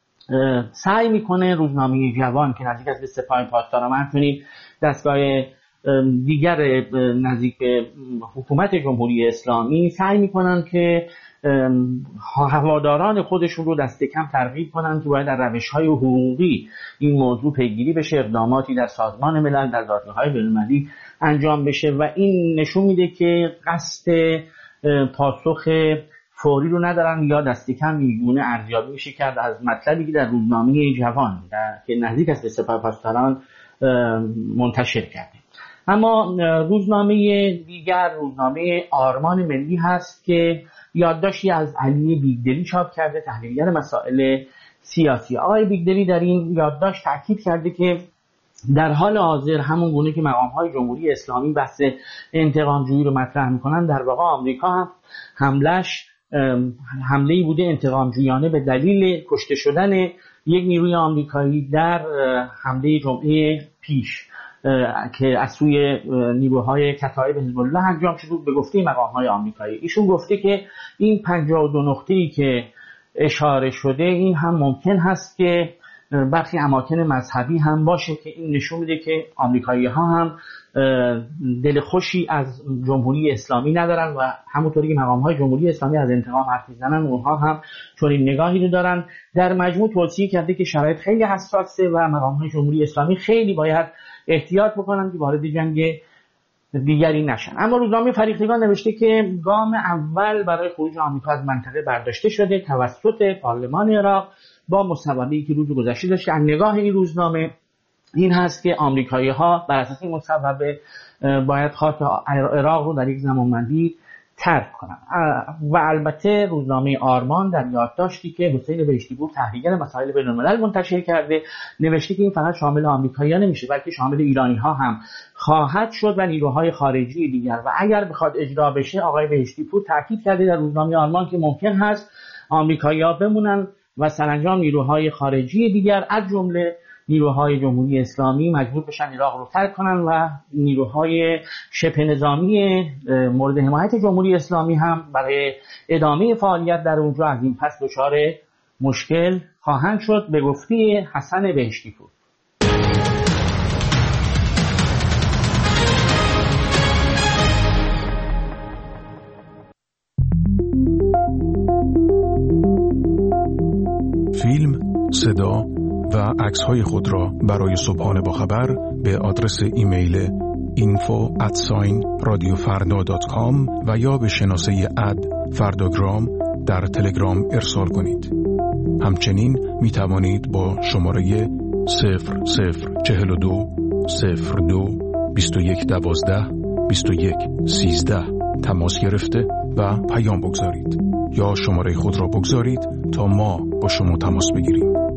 سعی میکنه روزنامه جوان که نزدیک است به سپاه پاسداران همچنین دستگاه دیگر نزدیک به حکومت جمهوری اسلامی سعی میکنن که هواداران خودشون رو دست کم ترغیب کنن که باید در روش‌های حقوقی این موضوع پیگیری بشه، اقداماتی در سازمان ملل در دادگاه‌های بین‌المللی انجام بشه و این نشون میده که قصد پاسخ فوری رو ندارن یا دست کم میگونه ارزیابی میشه کرد از مطلبی که در روزنامه جوان در که نزدیک است به سپاه پاسداران منتشر کرده. اما روزنامه دیگر روزنامه آرمان ملی هست که یادداشتی از علی بیگدلی چاپ کرده، تحلیلگر مسائل سیاسی. آقای بیگدلی در این یادداشت تاکید کرده که در حال حاضر همون گونه که مقام‌های جمهوری اسلامی بحث انتقام جویی رو مطرح می‌کنن، در واقع آمریکا هم حملش حمله‌ای بوده انتقام جویانه به دلیل کشته شدن یک نیروی آمریکایی در حمله جمعه پیش که از سوی نیروهای کتایب حزب الله انجام شد به گفته مقام‌های آمریکایی. ایشون گفته که این پنجاه و دو نقطه‌ای که اشاره شده این هم ممکن هست که برخی اماکن مذهبی هم باشه که این نشون میده که آمریکایی‌ها هم دل خوشی از جمهوری اسلامی ندارن و همونطوری که مقام‌های جمهوری اسلامی از انتقام حرف میزنن اونها هم چنین نگاهی رو دارن. در مجموع توصیه کرده که شرایط خیلی حساسه و مقام‌های جمهوری اسلامی خیلی باید احتیاط بکنن که وارد جنگ دیگری نشن. اما روزنامه فریختگان نوشته که گام اول برای خروج آمریکا از منطقه برداشته شده توسط پارلمان عراق با مصوبه‌ای که روز گذشته داشت. نگاه این روزنامه این هست که آمریکایی‌ها بر اساس این مصوبه باید خاک عراق رو در یک زمانبندی ترک کنن. و البته روزنامه آرمان در یادداشتی که حسین بهشتی‌پور تحلیلگر مسائل بین‌الملل منتشر کرده نوشته که این فقط شامل آمریکایی‌ها نمیشه بلکه شامل ایرانی‌ها هم خواهد شد و نیروهای خارجی دیگر و اگر بخواد اجرا بشه آقای بهشتی‌پور تاکید کرده در روزنامه آرمان که ممکن هست آمریکایی‌ها بمونن و سرانجام نیروهای خارجی دیگر از جمله نیروهای جمهوری اسلامی مجبور بشن عراق رو ترک کنن و نیروهای شبه نظامی مورد حمایت جمهوری اسلامی هم برای ادامه فعالیت در اونجا از این پس دچار مشکل خواهند شد به گفته حسن بهشتی‌پور. صدا و عکس‌های خود را برای صبحانه با خبر به آدرس ایمیل اینفو ات رادیو فردا دات کام و یا به شناسه اد فرداگرام در تلگرام ارسال کنید. همچنین می توانید با شماره صفر صفر چهل و دو صفر دو بیست و یک دوازده بیست و یک سیزده تماس گرفته و پیام بگذارید یا شماره خود را بگذارید تا ما با شما تماس بگیریم.